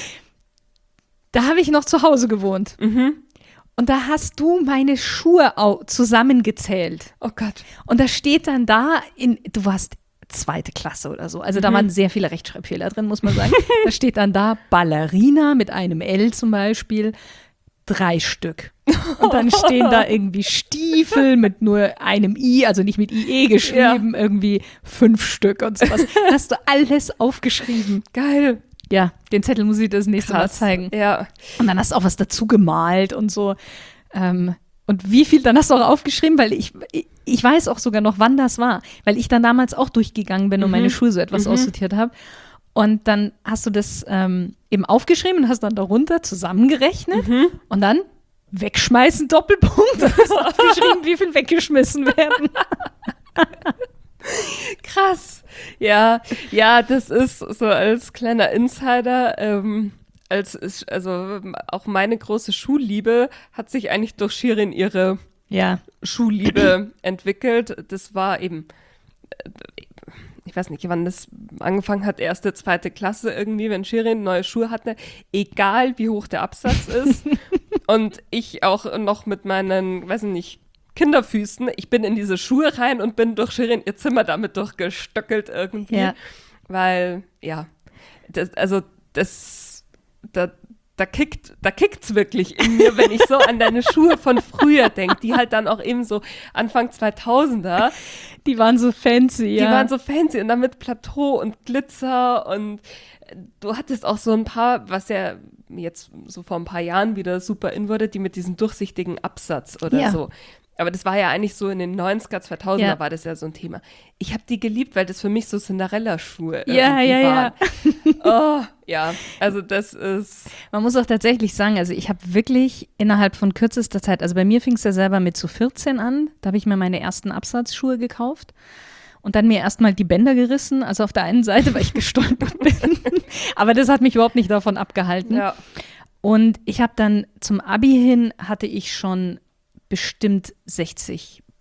[SPEAKER 1] Da habe ich noch zu Hause gewohnt.
[SPEAKER 2] Mhm.
[SPEAKER 1] Und da hast du meine Schuhe au- zusammengezählt.
[SPEAKER 2] Oh Gott.
[SPEAKER 1] Und da steht dann da, in, du warst zweite Klasse oder so. Also da
[SPEAKER 2] Mhm.
[SPEAKER 1] waren sehr viele Rechtschreibfehler drin, muss man sagen. Da steht dann da Ballerina mit einem L zum Beispiel, drei Stück. Und dann stehen da irgendwie Stiefel mit nur einem I, also nicht mit I E geschrieben, irgendwie fünf Stück und sowas. Da hast du alles aufgeschrieben.
[SPEAKER 2] Geil.
[SPEAKER 1] Ja, den Zettel muss ich das nächste Mal
[SPEAKER 2] Krass.
[SPEAKER 1] zeigen.
[SPEAKER 2] Ja.
[SPEAKER 1] Und dann hast du auch was dazu gemalt und so. Ähm, und wie viel, dann hast du auch aufgeschrieben, weil ich, ich, ich weiß auch sogar noch, wann das war, weil ich dann damals auch durchgegangen bin und
[SPEAKER 2] Mhm.
[SPEAKER 1] meine Schuhe so etwas
[SPEAKER 2] Mhm.
[SPEAKER 1] aussortiert habe. Und dann hast du das ähm, eben aufgeschrieben und hast dann darunter zusammengerechnet
[SPEAKER 2] Mhm.
[SPEAKER 1] und dann wegschmeißen, Doppelpunkt. Und hast aufgeschrieben, wie viel weggeschmissen werden.
[SPEAKER 2] Krass. Ja, ja, das ist so als kleiner Insider, ähm, als ist, also auch meine große Schuhliebe hat sich eigentlich durch Shirin ihre
[SPEAKER 1] Ja.
[SPEAKER 2] Schuhliebe entwickelt. Das war eben, äh, ich weiß nicht, wann das angefangen hat, erste, zweite Klasse irgendwie, wenn Shirin neue Schuhe hatte, egal wie hoch der Absatz ist. Und ich auch noch mit meinen, weiß ich nicht, Kinderfüßen, ich bin in diese Schuhe rein und bin durch Shirin ihr Zimmer damit durchgestöckelt irgendwie.
[SPEAKER 1] Ja.
[SPEAKER 2] Weil, ja, das, also das, da, da kickt, da kickt's wirklich in mir, wenn ich so an deine Schuhe von früher denke, die halt dann auch eben so Anfang zweitausender,
[SPEAKER 1] Die waren so fancy,
[SPEAKER 2] die
[SPEAKER 1] ja.
[SPEAKER 2] waren so fancy und dann mit Plateau und Glitzer und du hattest auch so ein paar, was ja jetzt so vor ein paar Jahren wieder super in wurde, die mit diesem durchsichtigen Absatz oder
[SPEAKER 1] Ja.
[SPEAKER 2] so. Aber das war ja eigentlich so in den neunziger, zweitausender
[SPEAKER 1] Ja.
[SPEAKER 2] war das ja so ein Thema. Ich habe die geliebt, weil das für mich so Cinderella-Schuhe
[SPEAKER 1] Ja,
[SPEAKER 2] irgendwie
[SPEAKER 1] ja, ja.
[SPEAKER 2] waren. Oh, ja, also das ist,
[SPEAKER 1] Man muss auch tatsächlich sagen, also ich habe wirklich innerhalb von kürzester Zeit, also bei mir fing es ja selber mit zu vierzehn an, da habe ich mir meine ersten Absatzschuhe gekauft und dann mir erstmal die Bänder gerissen, also auf der einen Seite, weil ich gestolpert bin, aber das hat mich überhaupt nicht davon abgehalten.
[SPEAKER 2] ja,
[SPEAKER 1] Und ich habe dann zum Abi hin, hatte ich schon bestimmt sechzig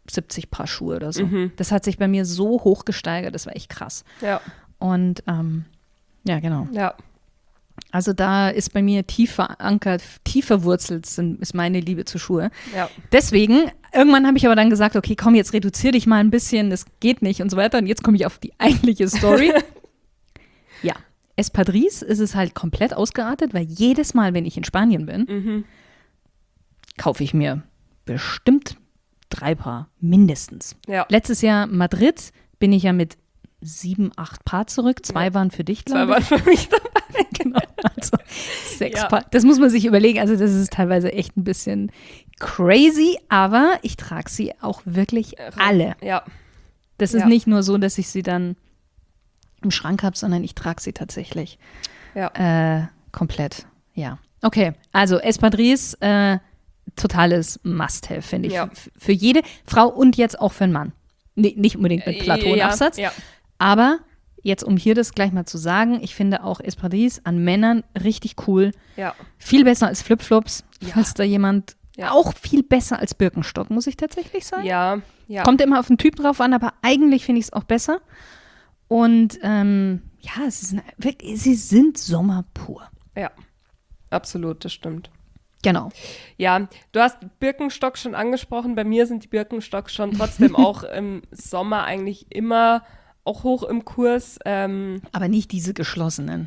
[SPEAKER 1] siebzig Paar Schuhe oder so.
[SPEAKER 2] Mhm.
[SPEAKER 1] Das hat sich bei mir so hoch gesteigert, das war echt krass.
[SPEAKER 2] Ja.
[SPEAKER 1] Und ähm, ja, genau.
[SPEAKER 2] Ja.
[SPEAKER 1] Also da ist bei mir tief verankert, tief verwurzelt sind, ist meine Liebe zu Schuhe.
[SPEAKER 2] Ja.
[SPEAKER 1] Deswegen, irgendwann habe ich aber dann gesagt, okay, komm, jetzt reduzier dich mal ein bisschen, das geht nicht und so weiter. Und jetzt komme ich auf die eigentliche Story. Ja, Espadrilles ist es halt komplett ausgeartet, weil jedes Mal, wenn ich in Spanien bin,
[SPEAKER 2] Mhm.
[SPEAKER 1] kaufe ich mir bestimmt drei Paar, mindestens.
[SPEAKER 2] Ja.
[SPEAKER 1] Letztes Jahr Madrid bin ich ja mit sieben, acht Paar zurück. Zwei
[SPEAKER 2] Ja.
[SPEAKER 1] waren für dich,
[SPEAKER 2] Zwei
[SPEAKER 1] glaube ich.
[SPEAKER 2] waren für mich dabei.
[SPEAKER 1] Genau, also sechs
[SPEAKER 2] Ja.
[SPEAKER 1] Paar. Das muss man sich überlegen. Also das ist teilweise echt ein bisschen crazy, aber ich trage sie auch wirklich alle.
[SPEAKER 2] Ja.
[SPEAKER 1] Das ist
[SPEAKER 2] Ja.
[SPEAKER 1] nicht nur so, dass ich sie dann im Schrank habe, sondern ich trage sie tatsächlich
[SPEAKER 2] Ja.
[SPEAKER 1] äh, komplett. Ja. Okay, also Espadrilles, äh, totales Must-Have, finde ich.
[SPEAKER 2] Ja.
[SPEAKER 1] F- Für jede Frau und jetzt auch für einen Mann. Nee, nicht unbedingt mit Platonabsatz,
[SPEAKER 2] Ja. Ja.
[SPEAKER 1] aber jetzt, um hier das gleich mal zu sagen, ich finde auch Espadrilles an Männern richtig cool.
[SPEAKER 2] Ja.
[SPEAKER 1] Viel besser als Flipflops,
[SPEAKER 2] Ja.
[SPEAKER 1] falls da jemand,
[SPEAKER 2] Ja.
[SPEAKER 1] auch viel besser als Birkenstock, muss ich tatsächlich sagen.
[SPEAKER 2] Ja. Ja.
[SPEAKER 1] Kommt immer auf den Typ drauf an, aber eigentlich finde ich es auch besser. Und ähm, ja, sie sind, wirklich, sie sind Sommer pur.
[SPEAKER 2] Ja. Absolut, das stimmt.
[SPEAKER 1] Genau.
[SPEAKER 2] Ja, du hast Birkenstock schon angesprochen. Bei mir sind die Birkenstock schon trotzdem auch im Sommer eigentlich immer auch hoch im Kurs. Ähm,
[SPEAKER 1] Aber nicht diese geschlossenen.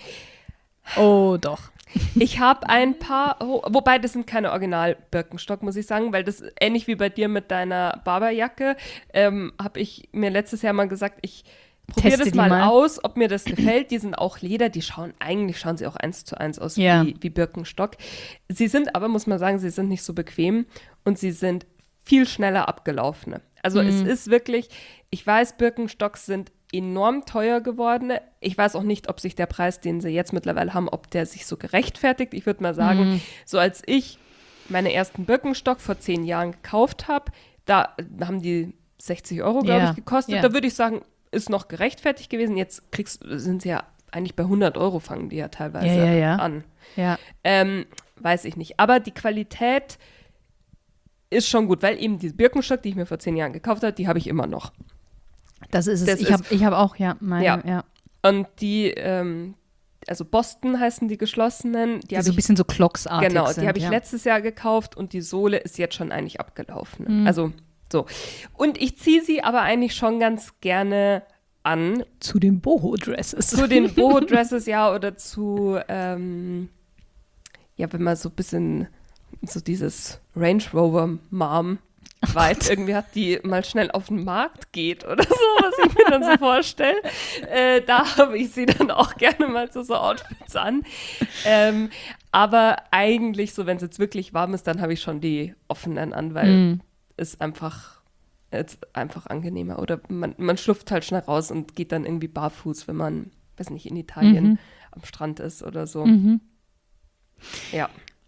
[SPEAKER 1] Oh, doch.
[SPEAKER 2] ich habe ein paar, ho- wobei das sind keine Original-Birkenstock, muss ich sagen, weil das ähnlich wie bei dir mit deiner Barberjacke, ähm, habe ich mir letztes Jahr mal gesagt, ich probiere
[SPEAKER 1] Teste
[SPEAKER 2] das
[SPEAKER 1] die
[SPEAKER 2] mal,
[SPEAKER 1] mal.
[SPEAKER 2] aus, ob mir das gefällt. Die sind auch Leder, die schauen, eigentlich schauen sie auch eins zu eins aus
[SPEAKER 1] Ja.
[SPEAKER 2] wie, wie Birkenstock. Sie sind aber, muss man sagen, sie sind nicht so bequem und sie sind viel schneller abgelaufene. Also es ist wirklich, ich weiß, Birkenstocks sind enorm teuer geworden. Ich weiß auch nicht, ob sich der Preis, den sie jetzt mittlerweile haben, ob der sich so gerechtfertigt. Ich würde mal sagen, so als ich meine ersten Birkenstock vor zehn Jahren gekauft habe, da haben die sechzig Euro, glaube
[SPEAKER 1] Ja,
[SPEAKER 2] ich, gekostet.
[SPEAKER 1] ja.
[SPEAKER 2] Da würde ich sagen, ist noch gerechtfertigt gewesen. Jetzt kriegst, sind sie ja eigentlich bei hundert Euro fangen die ja teilweise
[SPEAKER 1] Ja, ja, ja.
[SPEAKER 2] an.
[SPEAKER 1] Ja.
[SPEAKER 2] Ähm, weiß ich nicht. Aber die Qualität ist schon gut, weil eben die Birkenstock, die ich mir vor zehn Jahren gekauft habe, die habe ich immer noch.
[SPEAKER 1] Das ist es.
[SPEAKER 2] Das
[SPEAKER 1] ich
[SPEAKER 2] ist-
[SPEAKER 1] habe ich hab auch, ja, meine, ja.
[SPEAKER 2] Ja. Und die, ähm, also Boston heißen die geschlossenen, die
[SPEAKER 1] Die
[SPEAKER 2] habe
[SPEAKER 1] so ein
[SPEAKER 2] ich,
[SPEAKER 1] bisschen so Clocks-artig
[SPEAKER 2] genau,
[SPEAKER 1] sind.
[SPEAKER 2] die habe ich
[SPEAKER 1] ja.
[SPEAKER 2] letztes Jahr gekauft und die Sohle ist jetzt schon eigentlich abgelaufen.
[SPEAKER 1] Mhm.
[SPEAKER 2] Also so. Und ich ziehe sie aber eigentlich schon ganz gerne an.
[SPEAKER 1] Zu den Boho-Dresses.
[SPEAKER 2] Zu den Boho-Dresses, ja, oder zu, ähm, ja, wenn man so ein bisschen so dieses Range Rover Mom Vibe irgendwie hat, die mal schnell auf den Markt geht oder so, was ich mir dann so vorstelle. Äh, da habe ich sie dann auch gerne mal zu so Outfits an. Ähm, aber eigentlich so, wenn es jetzt wirklich warm ist, dann habe ich schon die offenen an, weil
[SPEAKER 1] Mhm.
[SPEAKER 2] es einfach, es einfach angenehmer. Oder man, man schlüpft halt schnell raus und geht dann irgendwie barfuß, wenn man, weiß nicht, in Italien
[SPEAKER 1] Mhm.
[SPEAKER 2] am Strand ist oder so.
[SPEAKER 1] Mhm.
[SPEAKER 2] Ja.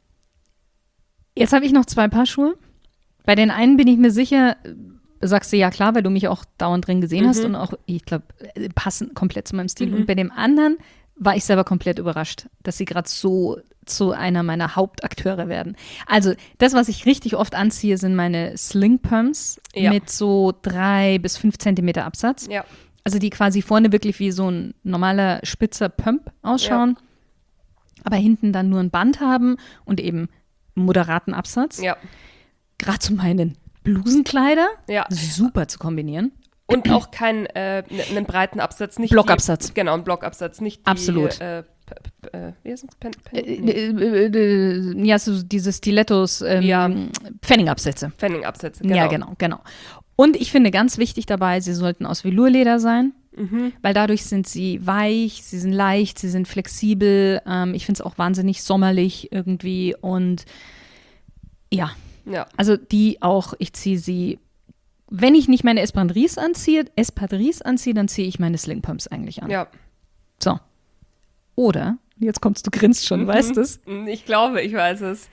[SPEAKER 1] Jetzt habe ich noch zwei Paar Schuhe. Bei den einen bin ich mir sicher, äh, sagst du ja klar, weil du mich auch dauernd drin gesehen hast
[SPEAKER 2] Mhm.
[SPEAKER 1] und auch, ich glaube, äh, passen komplett zu meinem Stil.
[SPEAKER 2] Mhm.
[SPEAKER 1] Und bei dem anderen war ich selber komplett überrascht, dass sie gerade so zu einer meiner Hauptakteure werden. Also das, was ich richtig oft anziehe, sind meine Sling Pumps
[SPEAKER 2] Ja.
[SPEAKER 1] mit so drei bis fünf Zentimeter Absatz.
[SPEAKER 2] Ja.
[SPEAKER 1] Also die quasi vorne wirklich wie so ein normaler spitzer Pump ausschauen, aber hinten dann nur ein Band haben und eben moderaten Absatz.
[SPEAKER 2] Ja.
[SPEAKER 1] Gerade zu meinen Blusenkleider,
[SPEAKER 2] Ja.
[SPEAKER 1] super zu kombinieren.
[SPEAKER 2] Und auch keinen äh, einen breiten Absatz. Nicht
[SPEAKER 1] Blockabsatz.
[SPEAKER 2] Die, genau, einen Blockabsatz. Nicht die,
[SPEAKER 1] Absolut.
[SPEAKER 2] Äh, p- p- äh, wie heißt es? Pen, Pen,
[SPEAKER 1] Äh,
[SPEAKER 2] nee,
[SPEAKER 1] äh, äh, ja, so diese Stilettos, ähm,
[SPEAKER 2] Ja.
[SPEAKER 1] Pfennigabsätze.
[SPEAKER 2] Pfennigabsätze, genau.
[SPEAKER 1] Ja, genau, genau. Und ich finde ganz wichtig dabei, sie sollten aus Velurleder sein,
[SPEAKER 2] Mhm.
[SPEAKER 1] weil dadurch sind sie weich, sie sind leicht, sie sind flexibel. Ähm, ich finde es auch wahnsinnig sommerlich irgendwie und ja,
[SPEAKER 2] Ja.
[SPEAKER 1] also die auch, ich ziehe sie, wenn ich nicht meine Espadrilles anziehe, Espadrilles anziehe, dann ziehe ich meine Sling Pumps eigentlich an.
[SPEAKER 2] Ja.
[SPEAKER 1] So. Oder, jetzt kommst du, grinst schon,
[SPEAKER 2] Mhm.
[SPEAKER 1] weißt es.
[SPEAKER 2] Ich glaube, ich weiß es.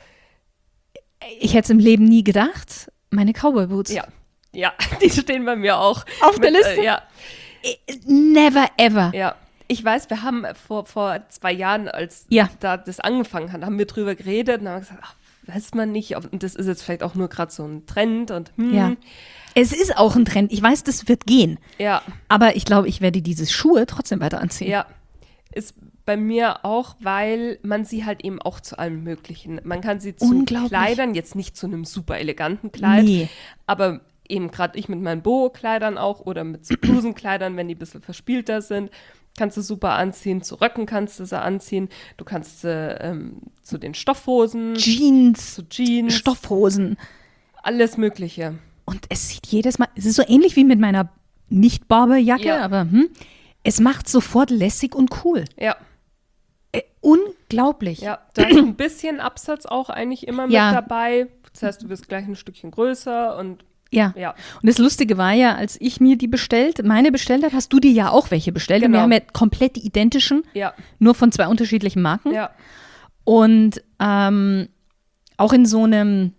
[SPEAKER 1] Ich hätte es im Leben nie gedacht, meine Cowboy Boots.
[SPEAKER 2] Ja. Ja, die stehen bei mir auch.
[SPEAKER 1] Auf der
[SPEAKER 2] Mit,
[SPEAKER 1] Liste?
[SPEAKER 2] Äh, ja.
[SPEAKER 1] Never ever.
[SPEAKER 2] Ja. Ich weiß, wir haben vor, vor zwei Jahren, als
[SPEAKER 1] Ja.
[SPEAKER 2] da das angefangen hat, haben wir drüber geredet und haben gesagt, ach, weiß man nicht, ob, und das ist jetzt vielleicht auch nur gerade so ein Trend und hm.
[SPEAKER 1] Ja. Es ist auch ein Trend. Ich weiß, das wird gehen.
[SPEAKER 2] Ja.
[SPEAKER 1] Aber ich glaube, ich werde diese Schuhe trotzdem weiter anziehen.
[SPEAKER 2] Ja. Ist bei mir auch, weil man sie halt eben auch zu allem Möglichen, man kann sie zu
[SPEAKER 1] Unglaublich.
[SPEAKER 2] Kleidern, jetzt nicht zu einem super eleganten Kleid,
[SPEAKER 1] Nee.
[SPEAKER 2] aber eben gerade ich mit meinen Boho-Kleidern auch oder mit so Blusenkleidern, wenn die ein bisschen verspielter sind, kannst du super anziehen, zu Röcken kannst du sie anziehen, du kannst sie ähm, zu den Stoffhosen,
[SPEAKER 1] Jeans,
[SPEAKER 2] zu Jeans,
[SPEAKER 1] Stoffhosen.
[SPEAKER 2] alles Mögliche.
[SPEAKER 1] Und es sieht jedes Mal, es ist so ähnlich wie mit meiner Nicht-Barber-Jacke,
[SPEAKER 2] Ja.
[SPEAKER 1] aber hm, es macht sofort lässig und cool.
[SPEAKER 2] Ja,
[SPEAKER 1] Äh, unglaublich.
[SPEAKER 2] ja, da ist ein bisschen Absatz auch eigentlich immer mit
[SPEAKER 1] Ja.
[SPEAKER 2] dabei. Das heißt, du wirst gleich ein Stückchen größer und
[SPEAKER 1] Ja.
[SPEAKER 2] ja.
[SPEAKER 1] Und das Lustige war ja, als ich mir die bestellt, meine bestellt habe, hast du dir ja auch welche bestellt. Und wir
[SPEAKER 2] Genau.
[SPEAKER 1] haben ja komplett die identischen,
[SPEAKER 2] Ja,
[SPEAKER 1] nur von zwei unterschiedlichen Marken.
[SPEAKER 2] ja,
[SPEAKER 1] Und ähm, auch in so einem,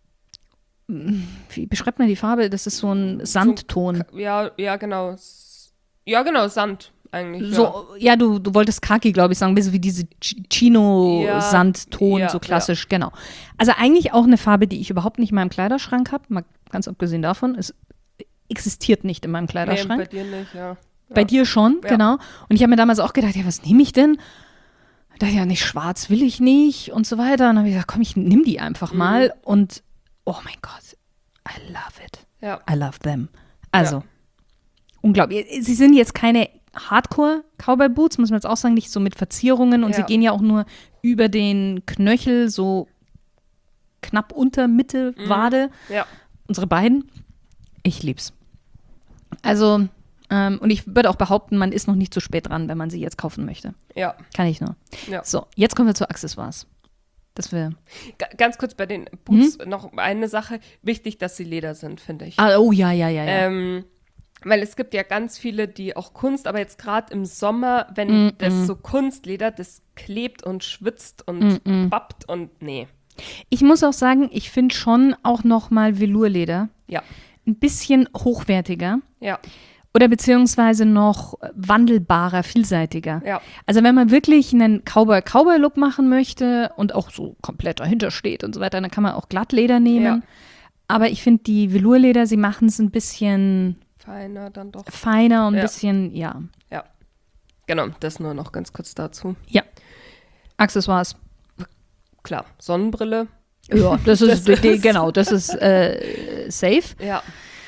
[SPEAKER 1] wie beschreibt man die Farbe? Das ist so ein Sandton.
[SPEAKER 2] ja, ja, genau. S- Ja, genau, Sand eigentlich.
[SPEAKER 1] So, ja, du, du wolltest Khaki, glaube ich, sagen, ein bisschen wie diese Ch- Chino-Sandton,
[SPEAKER 2] Ja,
[SPEAKER 1] so
[SPEAKER 2] ja,
[SPEAKER 1] klassisch, genau. Also eigentlich auch eine Farbe, die ich überhaupt nicht in meinem Kleiderschrank habe, mal ganz abgesehen davon, es existiert nicht in meinem
[SPEAKER 2] Ja. Nee, bei
[SPEAKER 1] Kleiderschrank.
[SPEAKER 2] dir nicht, ja.
[SPEAKER 1] Bei
[SPEAKER 2] ja.
[SPEAKER 1] dir schon,
[SPEAKER 2] Ja.
[SPEAKER 1] genau. Und ich habe mir damals auch gedacht, ja, was nehme ich denn? Ich dachte, ja, nicht schwarz will ich nicht und so weiter. Und dann habe ich gesagt, komm, ich nimm die einfach
[SPEAKER 2] Mhm.
[SPEAKER 1] mal. Und oh mein Gott, I love it.
[SPEAKER 2] Ja.
[SPEAKER 1] I love them. Also,
[SPEAKER 2] Ja.
[SPEAKER 1] unglaublich. Sie sind jetzt keine Hardcore-Cowboy-Boots, muss man jetzt auch sagen, nicht so mit Verzierungen. Und
[SPEAKER 2] Ja.
[SPEAKER 1] sie gehen ja auch nur über den Knöchel, so knapp unter Mitte,
[SPEAKER 2] Mhm.
[SPEAKER 1] Wade.
[SPEAKER 2] Ja.
[SPEAKER 1] Unsere beiden. Ich lieb's. Also, ähm, und ich würde auch behaupten, man ist noch nicht zu spät dran, wenn man sie jetzt kaufen möchte.
[SPEAKER 2] Ja.
[SPEAKER 1] Kann ich nur.
[SPEAKER 2] Ja.
[SPEAKER 1] So, jetzt kommen wir zu Accessoires. Das wir.
[SPEAKER 2] G ganz kurz bei den Boots noch eine Sache. Wichtig, dass sie Leder sind, finde ich.
[SPEAKER 1] Ah, oh ja, ja, ja, ja.
[SPEAKER 2] Ähm, weil es gibt ja ganz viele, die auch Kunst, aber jetzt gerade im Sommer, wenn
[SPEAKER 1] Mm,
[SPEAKER 2] das
[SPEAKER 1] mm.
[SPEAKER 2] so Kunstleder, das klebt und schwitzt und
[SPEAKER 1] Mm, mm.
[SPEAKER 2] bappt und nee.
[SPEAKER 1] Ich muss auch sagen, ich finde schon auch noch mal Velourleder
[SPEAKER 2] Ja,
[SPEAKER 1] ein bisschen hochwertiger
[SPEAKER 2] ja,
[SPEAKER 1] oder beziehungsweise noch wandelbarer, vielseitiger.
[SPEAKER 2] ja,
[SPEAKER 1] Also wenn man wirklich einen Cowboy-Cowboy-Look machen möchte und auch so komplett dahinter steht und so weiter, dann kann man auch Glattleder nehmen.
[SPEAKER 2] Ja.
[SPEAKER 1] Aber ich finde die Velourleder, sie machen es ein bisschen
[SPEAKER 2] feiner dann doch.
[SPEAKER 1] feiner und ein
[SPEAKER 2] Ja.
[SPEAKER 1] bisschen, ja.
[SPEAKER 2] Ja, genau, das nur noch ganz kurz dazu.
[SPEAKER 1] Ja. Accessoires.
[SPEAKER 2] Klar, Sonnenbrille.
[SPEAKER 1] Ja, das ist,
[SPEAKER 2] Das
[SPEAKER 1] die,
[SPEAKER 2] ist-
[SPEAKER 1] genau, das ist äh, safe.
[SPEAKER 2] Ja,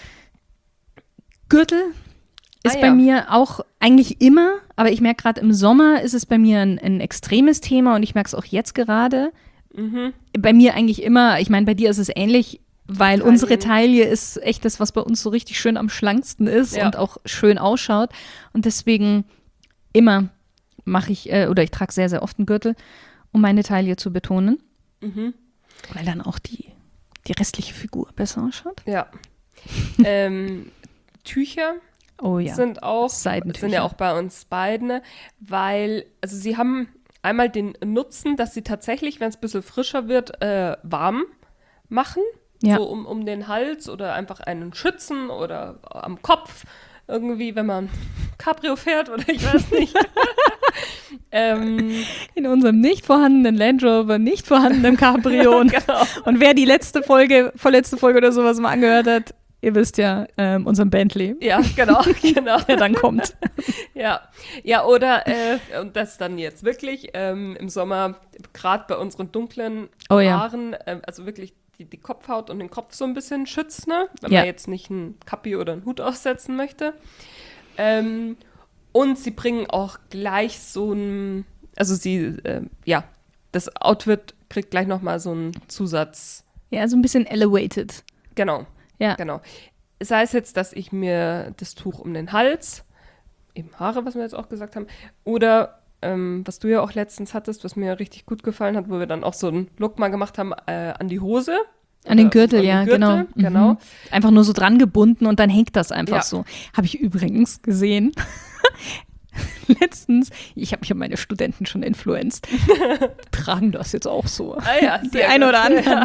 [SPEAKER 1] Gürtel ist
[SPEAKER 2] Ah,
[SPEAKER 1] bei
[SPEAKER 2] ja.
[SPEAKER 1] mir auch eigentlich immer, aber ich merke gerade im Sommer ist es bei mir ein, ein extremes Thema und ich merke es auch jetzt gerade.
[SPEAKER 2] mhm.
[SPEAKER 1] Bei mir eigentlich immer, ich meine, bei dir ist es ähnlich, weil
[SPEAKER 2] Taillen.
[SPEAKER 1] unsere Taille ist echt das, was bei uns so richtig schön am schlanksten ist
[SPEAKER 2] Ja.
[SPEAKER 1] und auch schön ausschaut. Und deswegen immer mache ich, äh, oder ich trage sehr, sehr oft einen Gürtel, um meine Taille zu betonen,
[SPEAKER 2] Mhm.
[SPEAKER 1] weil dann auch die, die restliche Figur besser ausschaut.
[SPEAKER 2] Ja. ähm, Tücher
[SPEAKER 1] Oh ja.
[SPEAKER 2] sind auch,
[SPEAKER 1] Seidentücher.
[SPEAKER 2] sind ja auch bei uns beiden, weil, also sie haben einmal den Nutzen, dass sie tatsächlich, wenn es ein bisschen frischer wird, äh, warm machen,
[SPEAKER 1] Ja.
[SPEAKER 2] so um, um den Hals oder einfach einen schützen oder am Kopf, irgendwie, wenn man Cabrio fährt oder ich weiß nicht. ähm,
[SPEAKER 1] In unserem nicht vorhandenen Land Rover, nicht vorhandenen Cabrio. Und,
[SPEAKER 2] genau.
[SPEAKER 1] und wer die letzte Folge, vorletzte Folge oder sowas mal angehört hat, ihr wisst ja, ähm, unserem Bentley,
[SPEAKER 2] Ja, genau, genau.
[SPEAKER 1] der dann kommt.
[SPEAKER 2] Ja, ja, oder, äh, und das dann jetzt wirklich ähm, im Sommer, gerade bei unseren dunklen
[SPEAKER 1] Oh ja.
[SPEAKER 2] Haaren, äh, also wirklich die, die Kopfhaut und den Kopf so ein bisschen schützt, ne? Wenn
[SPEAKER 1] Ja.
[SPEAKER 2] man jetzt nicht einen Kappi oder einen Hut aufsetzen möchte. Ähm, und sie bringen auch gleich so ein, also sie, äh, ja, das Outfit kriegt gleich nochmal so einen Zusatz.
[SPEAKER 1] Ja, so ein bisschen elevated.
[SPEAKER 2] Genau.
[SPEAKER 1] Ja.
[SPEAKER 2] Genau. Sei es jetzt, dass ich mir das Tuch um den Hals, eben Haare, was wir jetzt auch gesagt haben, oder ähm, was du ja auch letztens hattest, was mir richtig gut gefallen hat, wo wir dann auch so einen Look mal gemacht haben, äh, an die Hose.
[SPEAKER 1] An den
[SPEAKER 2] Oder
[SPEAKER 1] Gürtel,
[SPEAKER 2] an den
[SPEAKER 1] ja,
[SPEAKER 2] Gürtel,
[SPEAKER 1] genau.
[SPEAKER 2] genau.
[SPEAKER 1] Mhm. Einfach nur so dran gebunden und dann hängt das einfach
[SPEAKER 2] Ja.
[SPEAKER 1] so. Habe ich übrigens gesehen. Letztens, ich habe mich um meine Studenten schon influenced, tragen das jetzt auch so.
[SPEAKER 2] Ah ja,
[SPEAKER 1] Die
[SPEAKER 2] sehr
[SPEAKER 1] eine
[SPEAKER 2] gut.
[SPEAKER 1] oder anderen.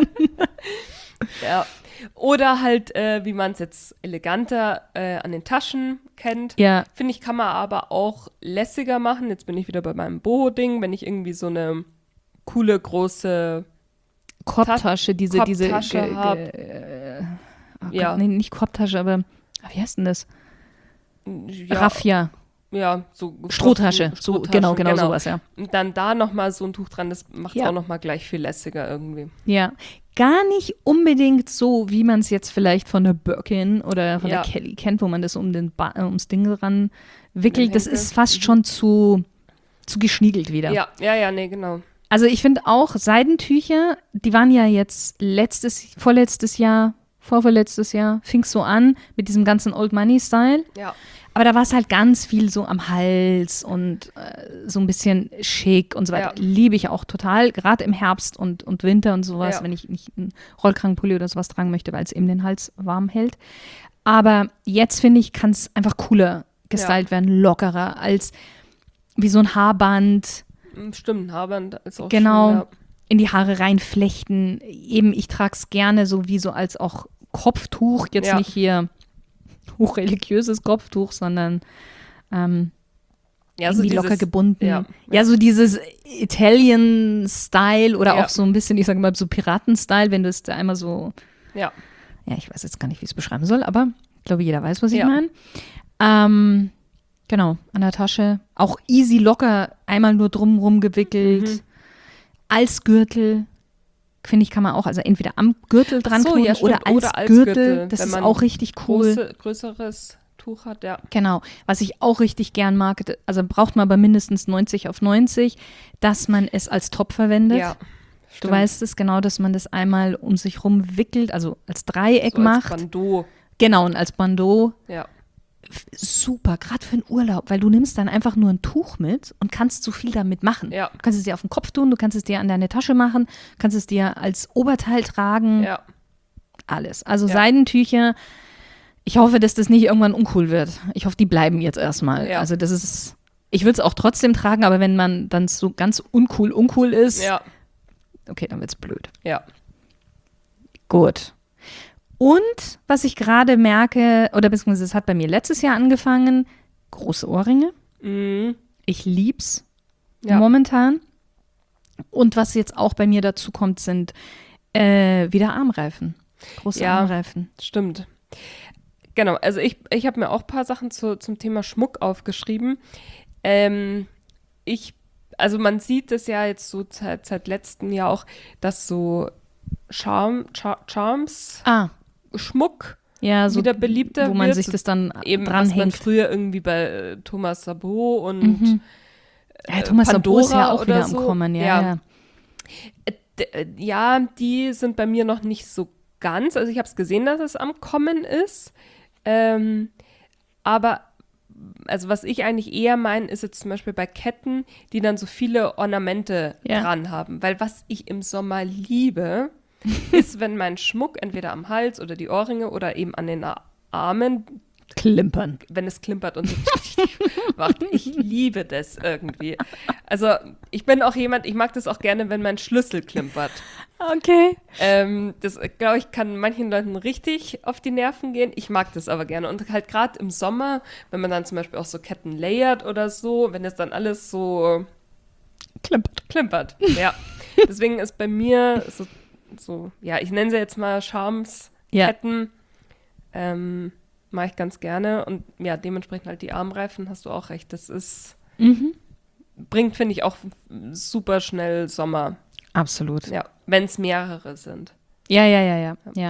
[SPEAKER 2] Ja. Oder halt, äh, wie man es jetzt eleganter äh, an den Taschen kennt.
[SPEAKER 1] Ja,
[SPEAKER 2] Finde ich, kann man aber auch lässiger machen. Jetzt bin ich wieder bei meinem Boho-Ding, wenn ich irgendwie so eine coole, große
[SPEAKER 1] Korbtasche, diese, diese
[SPEAKER 2] Korbtasche
[SPEAKER 1] ge,
[SPEAKER 2] hab.
[SPEAKER 1] ge, äh, oh Gott,
[SPEAKER 2] Ja.
[SPEAKER 1] nee, nicht Korbtasche, aber ah, wie heißt denn das?
[SPEAKER 2] Ja,
[SPEAKER 1] Raffia,
[SPEAKER 2] ja, so
[SPEAKER 1] Strohtasche, so
[SPEAKER 2] Strohtaschen,
[SPEAKER 1] genau, genau, sowas, ja.
[SPEAKER 2] Und dann da nochmal so ein Tuch dran, das macht es
[SPEAKER 1] Ja.
[SPEAKER 2] auch nochmal gleich viel lässiger irgendwie.
[SPEAKER 1] Ja, gar nicht unbedingt so, wie man es jetzt vielleicht von der Birkin oder von
[SPEAKER 2] Ja.
[SPEAKER 1] der Kelly kennt, wo man das um den ba äh, ums Ding ran wickelt.
[SPEAKER 2] Den
[SPEAKER 1] Das
[SPEAKER 2] Henkel.
[SPEAKER 1] ist fast
[SPEAKER 2] Mhm.
[SPEAKER 1] schon zu, zu geschniegelt wieder.
[SPEAKER 2] Ja, ja, ja, nee, genau.
[SPEAKER 1] Also ich finde auch Seidentücher, die waren ja jetzt letztes, vorletztes Jahr, vorvorletztes Jahr, fing es so an mit diesem ganzen Old Money Style.
[SPEAKER 2] Ja,
[SPEAKER 1] Aber da war es halt ganz viel so am Hals und äh, so ein bisschen schick und so weiter.
[SPEAKER 2] Ja.
[SPEAKER 1] Liebe ich auch total, gerade im Herbst und, und Winter und sowas,
[SPEAKER 2] Ja.
[SPEAKER 1] wenn ich nicht einen Rollkragenpulli oder sowas tragen möchte, weil es eben den Hals warm hält. Aber jetzt finde ich, kann es einfach cooler gestylt werden, lockerer, als wie so ein Haarband
[SPEAKER 2] Mm, stimmt, ein Haarband ist auch
[SPEAKER 1] Genau.
[SPEAKER 2] schön, ja.
[SPEAKER 1] in die Haare reinflechten. Eben, ich trage es gerne so wie so als auch Kopftuch, jetzt
[SPEAKER 2] Ja.
[SPEAKER 1] nicht hier hochreligiöses Kopftuch, sondern ähm,
[SPEAKER 2] Ja, so
[SPEAKER 1] irgendwie
[SPEAKER 2] dieses-
[SPEAKER 1] locker gebunden.
[SPEAKER 2] ja,
[SPEAKER 1] Ja, so dieses Italian-Style oder
[SPEAKER 2] Ja.
[SPEAKER 1] auch so ein bisschen, ich sage mal, so Piraten-Style, wenn du es da einmal so,
[SPEAKER 2] Ja,
[SPEAKER 1] ja, ich weiß jetzt gar nicht, wie ich es beschreiben soll, aber ich glaube, jeder weiß, was ich
[SPEAKER 2] Ja.
[SPEAKER 1] meine. Ähm, genau, an der Tasche. Auch easy locker, einmal nur drumrum gewickelt.
[SPEAKER 2] Mhm.
[SPEAKER 1] Als Gürtel, finde ich, kann man auch, also entweder am Gürtel dran
[SPEAKER 2] so,
[SPEAKER 1] knoten
[SPEAKER 2] ja, stimmt.
[SPEAKER 1] oder als,
[SPEAKER 2] Oder als
[SPEAKER 1] Gürtel.
[SPEAKER 2] Gürtel,
[SPEAKER 1] Das
[SPEAKER 2] wenn
[SPEAKER 1] ist
[SPEAKER 2] man
[SPEAKER 1] auch richtig cool.
[SPEAKER 2] große, größeres Tuch hat, ja.
[SPEAKER 1] Genau. Was ich auch richtig gern mag, also braucht man aber mindestens neunzig auf neunzig, dass man es als Top verwendet.
[SPEAKER 2] Ja,
[SPEAKER 1] Du
[SPEAKER 2] stimmt.
[SPEAKER 1] weißt es genau, dass man das einmal um sich rum wickelt, also als Dreieck
[SPEAKER 2] so
[SPEAKER 1] macht.
[SPEAKER 2] als Bandeau,
[SPEAKER 1] Genau, und als Bandeau.
[SPEAKER 2] ja.
[SPEAKER 1] F- Super, gerade für den Urlaub, weil du nimmst dann einfach nur ein Tuch mit und kannst so viel damit machen.
[SPEAKER 2] Ja.
[SPEAKER 1] Du kannst es dir auf den Kopf tun, du kannst es dir an deine Tasche machen, kannst es dir als Oberteil tragen,
[SPEAKER 2] Ja,
[SPEAKER 1] alles. Also
[SPEAKER 2] Ja.
[SPEAKER 1] Seidentücher, ich hoffe, dass das nicht irgendwann uncool wird. Ich hoffe, die bleiben jetzt erstmal.
[SPEAKER 2] Ja.
[SPEAKER 1] Also das ist, ich würde es auch trotzdem tragen, aber wenn man dann so ganz uncool, uncool ist,
[SPEAKER 2] ja,
[SPEAKER 1] okay, dann wird's blöd.
[SPEAKER 2] ja.
[SPEAKER 1] Gut. Und was ich gerade merke, oder beziehungsweise es hat bei mir letztes Jahr angefangen, große Ohrringe.
[SPEAKER 2] Mhm.
[SPEAKER 1] Ich lieb's
[SPEAKER 2] Ja.
[SPEAKER 1] momentan. Und was jetzt auch bei mir dazu kommt, sind äh, wieder Armreifen. Große
[SPEAKER 2] Ja.
[SPEAKER 1] Armreifen.
[SPEAKER 2] Stimmt. Genau, also ich, ich habe mir auch ein paar Sachen zu, zum Thema Schmuck aufgeschrieben. Ähm, ich, also man sieht es ja jetzt so seit, seit letztem Jahr auch, dass so Charm, Char, Charms,
[SPEAKER 1] Ah,
[SPEAKER 2] Schmuck
[SPEAKER 1] ja, so
[SPEAKER 2] wieder beliebter
[SPEAKER 1] wo man
[SPEAKER 2] wird.
[SPEAKER 1] sich das dann
[SPEAKER 2] Eben, was man
[SPEAKER 1] dranhängt.
[SPEAKER 2] früher irgendwie bei äh, Thomas Sabot und
[SPEAKER 1] Mhm. Ja, Thomas Sabo ist ja
[SPEAKER 2] Pandora
[SPEAKER 1] auch
[SPEAKER 2] oder
[SPEAKER 1] wieder am
[SPEAKER 2] so.
[SPEAKER 1] Kommen, ja,
[SPEAKER 2] Ja.
[SPEAKER 1] ja.
[SPEAKER 2] Äh, d- äh, ja, die sind bei mir noch nicht so ganz. Also ich habe es gesehen, dass es am Kommen ist. Ähm, aber also was ich eigentlich eher meine, ist jetzt zum Beispiel bei Ketten, die dann so viele Ornamente
[SPEAKER 1] Ja.
[SPEAKER 2] dran haben. Weil was ich im Sommer liebe, ist, wenn mein Schmuck entweder am Hals oder die Ohrringe oder eben an den A- Armen,
[SPEAKER 1] Klimpern.
[SPEAKER 2] wenn es klimpert und so macht. Ich liebe das irgendwie. Also ich bin auch jemand, ich mag das auch gerne, wenn mein Schlüssel klimpert.
[SPEAKER 1] Okay.
[SPEAKER 2] Ähm, das, glaube ich, kann manchen Leuten richtig auf die Nerven gehen. Ich mag das aber gerne. Und halt gerade im Sommer, wenn man dann zum Beispiel auch so Ketten layert oder so, wenn das dann alles so
[SPEAKER 1] Klimpert.
[SPEAKER 2] klimpert. Ja. Deswegen ist bei mir so, so ja, ich nenne sie jetzt mal Charms,
[SPEAKER 1] Ja.
[SPEAKER 2] Ketten. Ähm, mache ich ganz gerne. Und ja, dementsprechend halt die Armreifen, hast du auch recht. Das ist,
[SPEAKER 1] Mhm.
[SPEAKER 2] bringt, finde ich, auch super schnell Sommer.
[SPEAKER 1] Absolut.
[SPEAKER 2] Ja, wenn es mehrere sind.
[SPEAKER 1] Ja, ja, ja, ja, ja.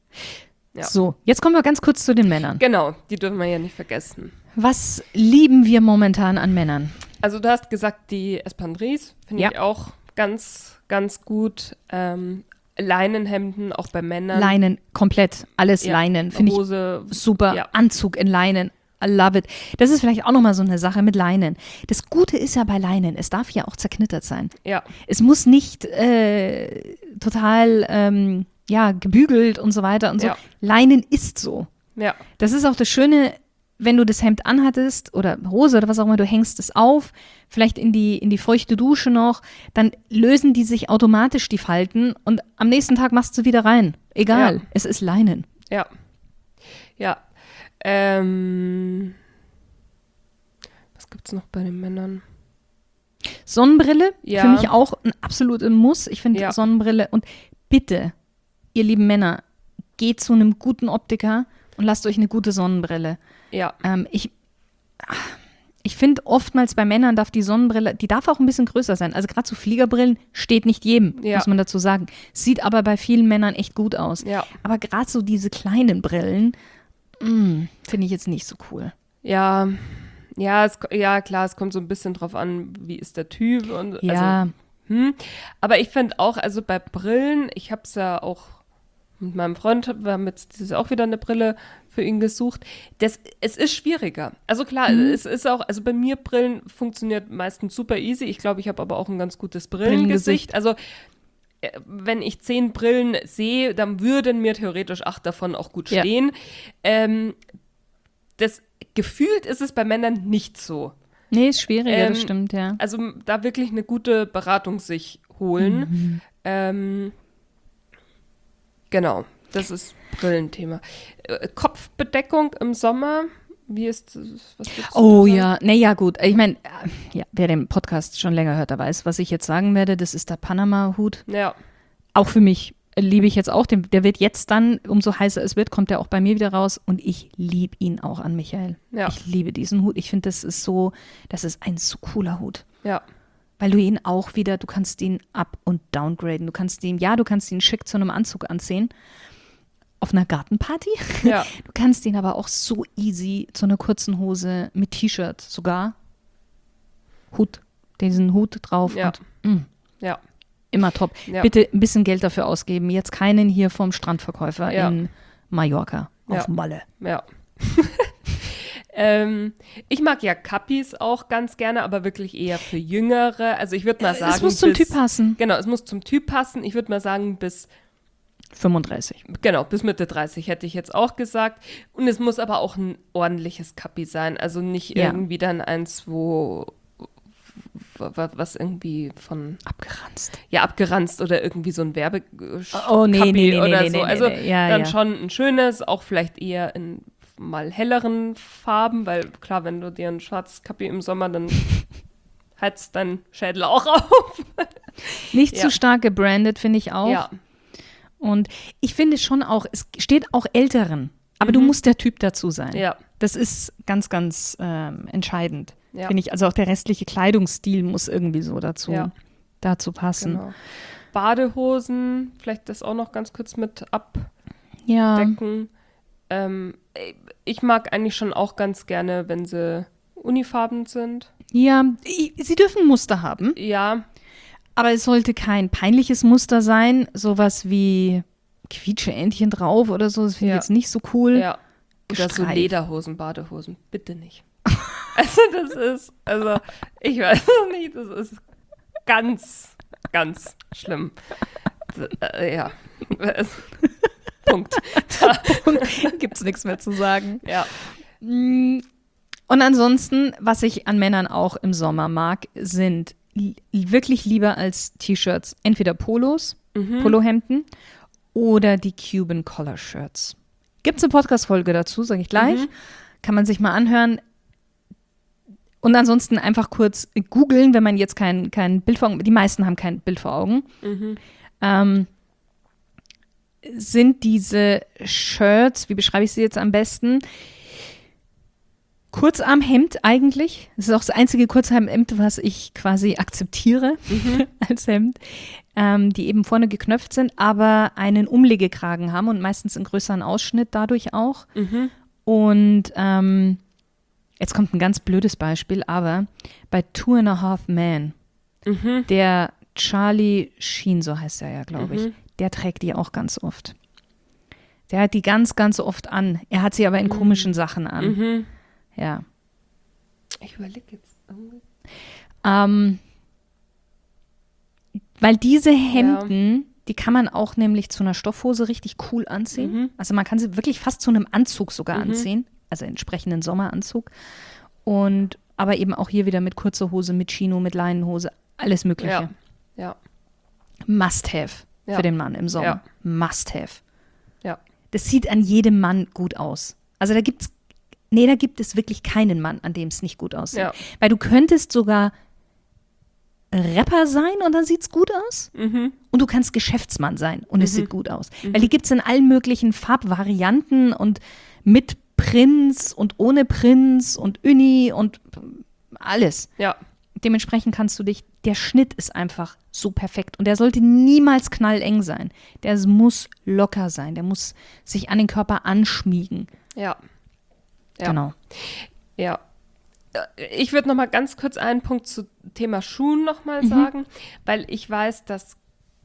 [SPEAKER 2] Ja.
[SPEAKER 1] So, jetzt kommen wir ganz kurz zu den Männern.
[SPEAKER 2] Genau, die dürfen wir ja nicht vergessen.
[SPEAKER 1] Was lieben wir momentan an Männern?
[SPEAKER 2] Also du hast gesagt, die Espandries finde
[SPEAKER 1] Ja.
[SPEAKER 2] ich auch ganz, ganz gut. Ähm, Leinenhemden, auch bei Männern.
[SPEAKER 1] Leinen, komplett, alles
[SPEAKER 2] Ja,
[SPEAKER 1] Leinen, finde ich
[SPEAKER 2] Hose,
[SPEAKER 1] super.
[SPEAKER 2] ja.
[SPEAKER 1] Anzug in Leinen, I love it. Das ist vielleicht auch nochmal so eine Sache mit Leinen. Das Gute ist ja bei Leinen, es darf ja auch zerknittert sein.
[SPEAKER 2] ja,
[SPEAKER 1] Es muss nicht äh, total, ähm, ja, gebügelt und so weiter und so.
[SPEAKER 2] Ja.
[SPEAKER 1] Leinen ist so.
[SPEAKER 2] ja,
[SPEAKER 1] Das ist auch das Schöne, wenn du das Hemd anhattest oder Hose oder was auch immer, du hängst es auf, vielleicht in die, in die feuchte Dusche noch, dann lösen die sich automatisch, die Falten, und am nächsten Tag machst du wieder rein. Egal,
[SPEAKER 2] Ja.
[SPEAKER 1] es ist Leinen.
[SPEAKER 2] ja, ja. Ähm, was gibt's noch bei den Männern?
[SPEAKER 1] Sonnenbrille,
[SPEAKER 2] Ja.
[SPEAKER 1] für mich auch ein absoluter Muss. Ich finde
[SPEAKER 2] Ja.
[SPEAKER 1] Sonnenbrille und bitte, ihr lieben Männer, geht zu einem guten Optiker und lasst euch eine gute Sonnenbrille.
[SPEAKER 2] Ja.
[SPEAKER 1] Ähm, ich ich finde oftmals bei Männern darf die Sonnenbrille, die darf auch ein bisschen größer sein. Also gerade so Fliegerbrillen steht nicht jedem,
[SPEAKER 2] Ja.
[SPEAKER 1] muss man dazu sagen. Sieht aber bei vielen Männern echt gut aus.
[SPEAKER 2] Ja.
[SPEAKER 1] Aber gerade so diese kleinen Brillen, mm, finde ich jetzt nicht so cool.
[SPEAKER 2] Ja, ja, es, ja, klar, es kommt so ein bisschen drauf an, wie ist der Typ. Und,
[SPEAKER 1] Ja.
[SPEAKER 2] Also, hm. Aber ich finde auch, also bei Brillen, ich habe es ja auch mit meinem Freund, wir haben jetzt dieses auch wieder eine Brille für ihn gesucht. Das, es ist schwieriger. Also klar,
[SPEAKER 1] Mhm.
[SPEAKER 2] es ist auch, also bei mir Brillen funktioniert meistens super easy. Ich glaube, ich habe aber auch ein ganz gutes Brillengesicht.
[SPEAKER 1] Brillengesicht.
[SPEAKER 2] Also äh, wenn ich zehn Brillen sehe, dann würden mir theoretisch acht davon auch gut
[SPEAKER 1] Ja.
[SPEAKER 2] stehen. Ähm, das gefühlt ist es bei Männern nicht so.
[SPEAKER 1] Nee, ist schwieriger,
[SPEAKER 2] Ähm,
[SPEAKER 1] das stimmt, ja.
[SPEAKER 2] Also da wirklich eine gute Beratung sich holen.
[SPEAKER 1] Mhm.
[SPEAKER 2] Ähm, genau, das ist Brillenthema. Äh, Kopfbedeckung im Sommer, wie ist das? Was würdest du
[SPEAKER 1] Oh
[SPEAKER 2] da sagen?
[SPEAKER 1] ja, naja, gut. Ich meine, ja, wer den Podcast schon länger hört, der weiß, was ich jetzt sagen werde. Das ist der Panama-Hut.
[SPEAKER 2] Ja,
[SPEAKER 1] Auch für mich äh, liebe ich jetzt auch. Den, der wird jetzt dann, umso heißer es wird, kommt der auch bei mir wieder raus. Und ich liebe ihn auch an Michael.
[SPEAKER 2] ja,
[SPEAKER 1] Ich liebe diesen Hut. Ich finde, das ist so, das ist ein so cooler Hut.
[SPEAKER 2] ja,
[SPEAKER 1] Weil du ihn auch wieder, du kannst ihn up- und downgraden. Du kannst ihn, ja, du kannst ihn schick zu einem Anzug anziehen. Auf einer Gartenparty.
[SPEAKER 2] ja,
[SPEAKER 1] Du kannst ihn aber auch so easy zu einer kurzen Hose mit T-Shirt sogar. Hut, diesen Hut drauf.
[SPEAKER 2] Ja.
[SPEAKER 1] Und, mm,
[SPEAKER 2] ja,
[SPEAKER 1] immer top.
[SPEAKER 2] Ja.
[SPEAKER 1] Bitte ein bisschen Geld dafür ausgeben. Jetzt keinen hier vom Strandverkäufer
[SPEAKER 2] Ja.
[SPEAKER 1] in Mallorca auf
[SPEAKER 2] Ja.
[SPEAKER 1] Malle.
[SPEAKER 2] ja. ähm, ich mag ja Kappis auch ganz gerne, aber wirklich eher für Jüngere. Also ich würde mal sagen,
[SPEAKER 1] es muss zum
[SPEAKER 2] bis,
[SPEAKER 1] Typ passen.
[SPEAKER 2] Genau, es muss zum Typ passen. Ich würde mal sagen, bis
[SPEAKER 1] fünfunddreißig.
[SPEAKER 2] Genau, bis Mitte dreißig hätte ich jetzt auch gesagt. Und es muss aber auch ein ordentliches Kappi sein. Also nicht
[SPEAKER 1] Ja.
[SPEAKER 2] irgendwie dann eins, wo wa- was irgendwie von,
[SPEAKER 1] Abgeranzt.
[SPEAKER 2] ja, abgeranzt oder irgendwie so ein Werbe
[SPEAKER 1] Oh, nee,
[SPEAKER 2] Kappi
[SPEAKER 1] nee, nee,
[SPEAKER 2] oder
[SPEAKER 1] nee,
[SPEAKER 2] so.
[SPEAKER 1] nee,
[SPEAKER 2] Also
[SPEAKER 1] nee, ja,
[SPEAKER 2] dann
[SPEAKER 1] ja.
[SPEAKER 2] schon ein schönes, auch vielleicht eher in mal helleren Farben, weil klar, wenn du dir ein schwarzes Kappi im Sommer, dann heizt dein Schädel auch auf.
[SPEAKER 1] Nicht
[SPEAKER 2] Ja.
[SPEAKER 1] zu stark gebrandet, finde ich auch.
[SPEAKER 2] Ja,
[SPEAKER 1] Und ich finde schon auch, es steht auch Älteren. Aber du musst der Typ dazu sein.
[SPEAKER 2] ja,
[SPEAKER 1] Das ist ganz, ganz ähm, entscheidend,
[SPEAKER 2] Ja.
[SPEAKER 1] finde ich. Also auch der restliche Kleidungsstil muss irgendwie so dazu,
[SPEAKER 2] Ja.
[SPEAKER 1] dazu passen.
[SPEAKER 2] genau. Badehosen, vielleicht das auch noch ganz kurz mit
[SPEAKER 1] Ja,
[SPEAKER 2] abdecken. Ähm, ich mag eigentlich schon auch ganz gerne, wenn sie unifarben sind.
[SPEAKER 1] ja, i- sie dürfen Muster haben,
[SPEAKER 2] Ja,
[SPEAKER 1] aber es sollte kein peinliches Muster sein, sowas wie Quietsche-Entchen drauf oder so, das finde
[SPEAKER 2] Ja.
[SPEAKER 1] ich jetzt nicht so cool.
[SPEAKER 2] ja. Oder so
[SPEAKER 1] Gestreift.
[SPEAKER 2] Lederhosen, Badehosen, bitte nicht. Also das ist, also ich weiß nicht, das ist ganz, ganz schlimm. D- äh, ja. Punkt.
[SPEAKER 1] Gibt es nichts mehr zu sagen.
[SPEAKER 2] Ja,
[SPEAKER 1] Und ansonsten, was ich an Männern auch im Sommer mag, sind li- wirklich lieber als T-Shirts entweder Polos, Polohemden oder die Cuban Collar Shirts. Gibt es eine Podcast-Folge dazu, sage ich gleich. Kann man sich mal anhören. Und ansonsten einfach kurz googeln, wenn man jetzt kein, kein Bild vor Augen, die meisten haben kein Bild vor Augen. Ähm, sind diese Shirts, wie beschreibe ich sie jetzt am besten? Kurzarmhemd eigentlich. Das ist auch das einzige Kurzarmhemd, was ich quasi akzeptiere als Hemd. Ähm, die eben vorne geknöpft sind, aber einen Umlegekragen haben und meistens einen größeren Ausschnitt dadurch auch. Und ähm, jetzt kommt ein ganz blödes Beispiel, aber bei Two and a Half Men, der Charlie Sheen, so heißt er ja, glaube ich, der trägt die auch ganz oft. Der hat die ganz, ganz oft an. Er hat sie aber in komischen Sachen an. Ja.
[SPEAKER 2] ich überlege jetzt.
[SPEAKER 1] Ähm, weil diese Hemden, die kann man auch nämlich zu einer Stoffhose richtig cool anziehen. Also man kann sie wirklich fast zu einem Anzug sogar anziehen. Also entsprechenden Sommeranzug. Und aber eben auch hier wieder mit kurzer Hose, mit Chino, mit Leinenhose, alles Mögliche.
[SPEAKER 2] Ja, ja,
[SPEAKER 1] Must have
[SPEAKER 2] Ja.
[SPEAKER 1] für den Mann im Sommer.
[SPEAKER 2] Ja.
[SPEAKER 1] Must have.
[SPEAKER 2] ja.
[SPEAKER 1] Das sieht an jedem Mann gut aus. Also da gibt's, nee, da gibt es wirklich keinen Mann, an dem es nicht gut aussieht.
[SPEAKER 2] Ja.
[SPEAKER 1] Weil du könntest sogar Rapper sein und dann sieht's gut aus.
[SPEAKER 2] Mhm.
[SPEAKER 1] Und du kannst Geschäftsmann sein und es
[SPEAKER 2] Mhm.
[SPEAKER 1] sieht gut aus.
[SPEAKER 2] Mhm.
[SPEAKER 1] Weil die gibt es in allen möglichen Farbvarianten und mit Prinz und ohne Prinz und Uni und alles.
[SPEAKER 2] Ja.
[SPEAKER 1] Dementsprechend kannst du dich, der Schnitt ist einfach so perfekt und der sollte niemals knalleng sein. Der muss locker sein, der muss sich an den Körper anschmiegen.
[SPEAKER 2] Ja. Ja.
[SPEAKER 1] Genau.
[SPEAKER 2] Ja. Ich würde noch mal ganz kurz einen Punkt zu Thema Schuhen noch mal
[SPEAKER 1] Mhm.
[SPEAKER 2] sagen, weil ich weiß, dass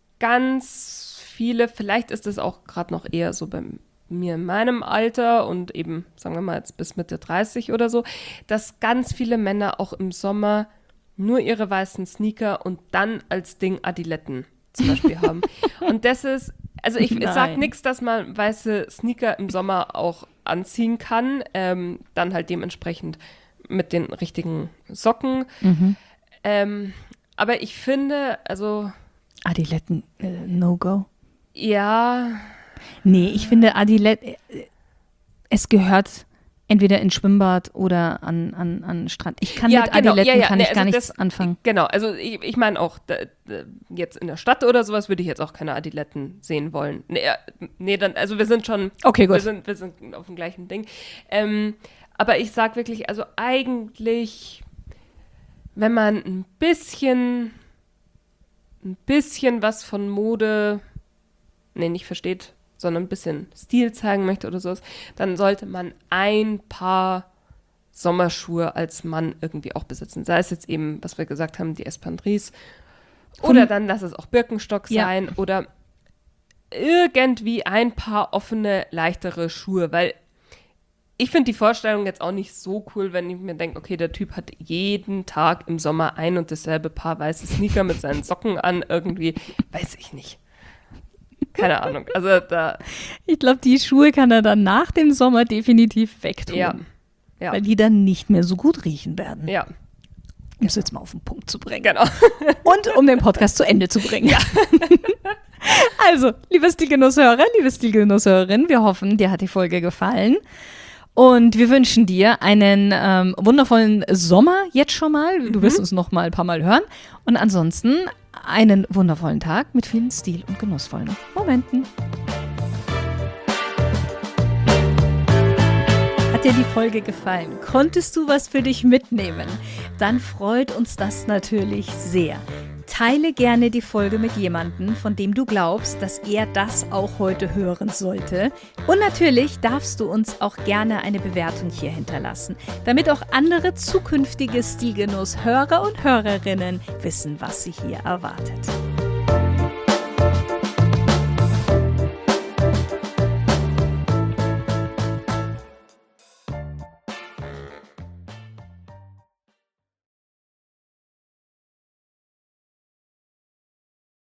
[SPEAKER 2] ganz viele, vielleicht ist es auch gerade noch eher so bei mir in meinem Alter und eben, sagen wir mal jetzt bis Mitte dreißig oder so, dass ganz viele Männer auch im Sommer nur ihre weißen Sneaker und dann als Ding Adiletten zum Beispiel haben. Und das ist, also ich
[SPEAKER 1] Nein.
[SPEAKER 2] sage nichts, dass man weiße Sneaker im Sommer auch anziehen kann, ähm, dann halt dementsprechend mit den richtigen Socken.
[SPEAKER 1] Mhm.
[SPEAKER 2] Ähm, aber ich finde, also
[SPEAKER 1] Adiletten, äh, No-Go.
[SPEAKER 2] ja,
[SPEAKER 1] Nee, ich finde Adiletten, äh, es gehört entweder ins Schwimmbad oder an, an, an Strand. Ich kann
[SPEAKER 2] Ja,
[SPEAKER 1] mit
[SPEAKER 2] genau.
[SPEAKER 1] Adiletten
[SPEAKER 2] Ja, ja,
[SPEAKER 1] kann
[SPEAKER 2] nee,
[SPEAKER 1] ich gar
[SPEAKER 2] also
[SPEAKER 1] nichts
[SPEAKER 2] das-
[SPEAKER 1] anfangen.
[SPEAKER 2] genau. Also ich, ich meine auch, da, da, jetzt in der Stadt oder sowas würde ich jetzt auch keine Adiletten sehen wollen. Nee, äh, nee dann, also wir sind schon,
[SPEAKER 1] Okay, gut.
[SPEAKER 2] wir sind, wir sind auf dem gleichen Ding. Ähm, aber ich sag wirklich, also eigentlich, wenn man ein bisschen, ein bisschen was von Mode, nee, nicht versteht, sondern ein bisschen Stil zeigen möchte oder sowas, dann sollte man ein paar Sommerschuhe als Mann irgendwie auch besitzen. Sei es jetzt eben, was wir gesagt haben, die Espandries oder dann lass es auch Birkenstock
[SPEAKER 1] Ja.
[SPEAKER 2] sein oder irgendwie ein paar offene, leichtere Schuhe, weil ich finde die Vorstellung jetzt auch nicht so cool, wenn ich mir denke, okay, der Typ hat jeden Tag im Sommer ein und dasselbe Paar weiße Sneaker mit seinen Socken an, irgendwie, weiß ich nicht. Keine Ahnung. Also da,
[SPEAKER 1] Ich glaube, die Schuhe kann er dann nach dem Sommer definitiv wegtun.
[SPEAKER 2] ja, ja,
[SPEAKER 1] Weil die dann nicht mehr so gut riechen werden.
[SPEAKER 2] ja,
[SPEAKER 1] Um es jetzt mal auf den Punkt zu bringen.
[SPEAKER 2] genau.
[SPEAKER 1] Und um den Podcast zu Ende zu bringen. Ja. Also, liebe Stilgenusshörer, liebe Stilgenusshörerin, wir hoffen, dir hat die Folge gefallen. Und wir wünschen dir einen ähm, wundervollen Sommer jetzt schon mal. Du wirst uns noch mal ein paar Mal hören. Und ansonsten einen wundervollen Tag mit vielen Stil- und genussvollen Momenten. Hat dir die Folge gefallen? Konntest du was für dich mitnehmen? Dann freut uns das natürlich sehr. Teile gerne die Folge mit jemandem, von dem du glaubst, dass er das auch heute hören sollte. Und natürlich darfst du uns auch gerne eine Bewertung hier hinterlassen, damit auch andere zukünftige Stilgenuss-Hörer und Hörerinnen wissen, was sie hier erwartet.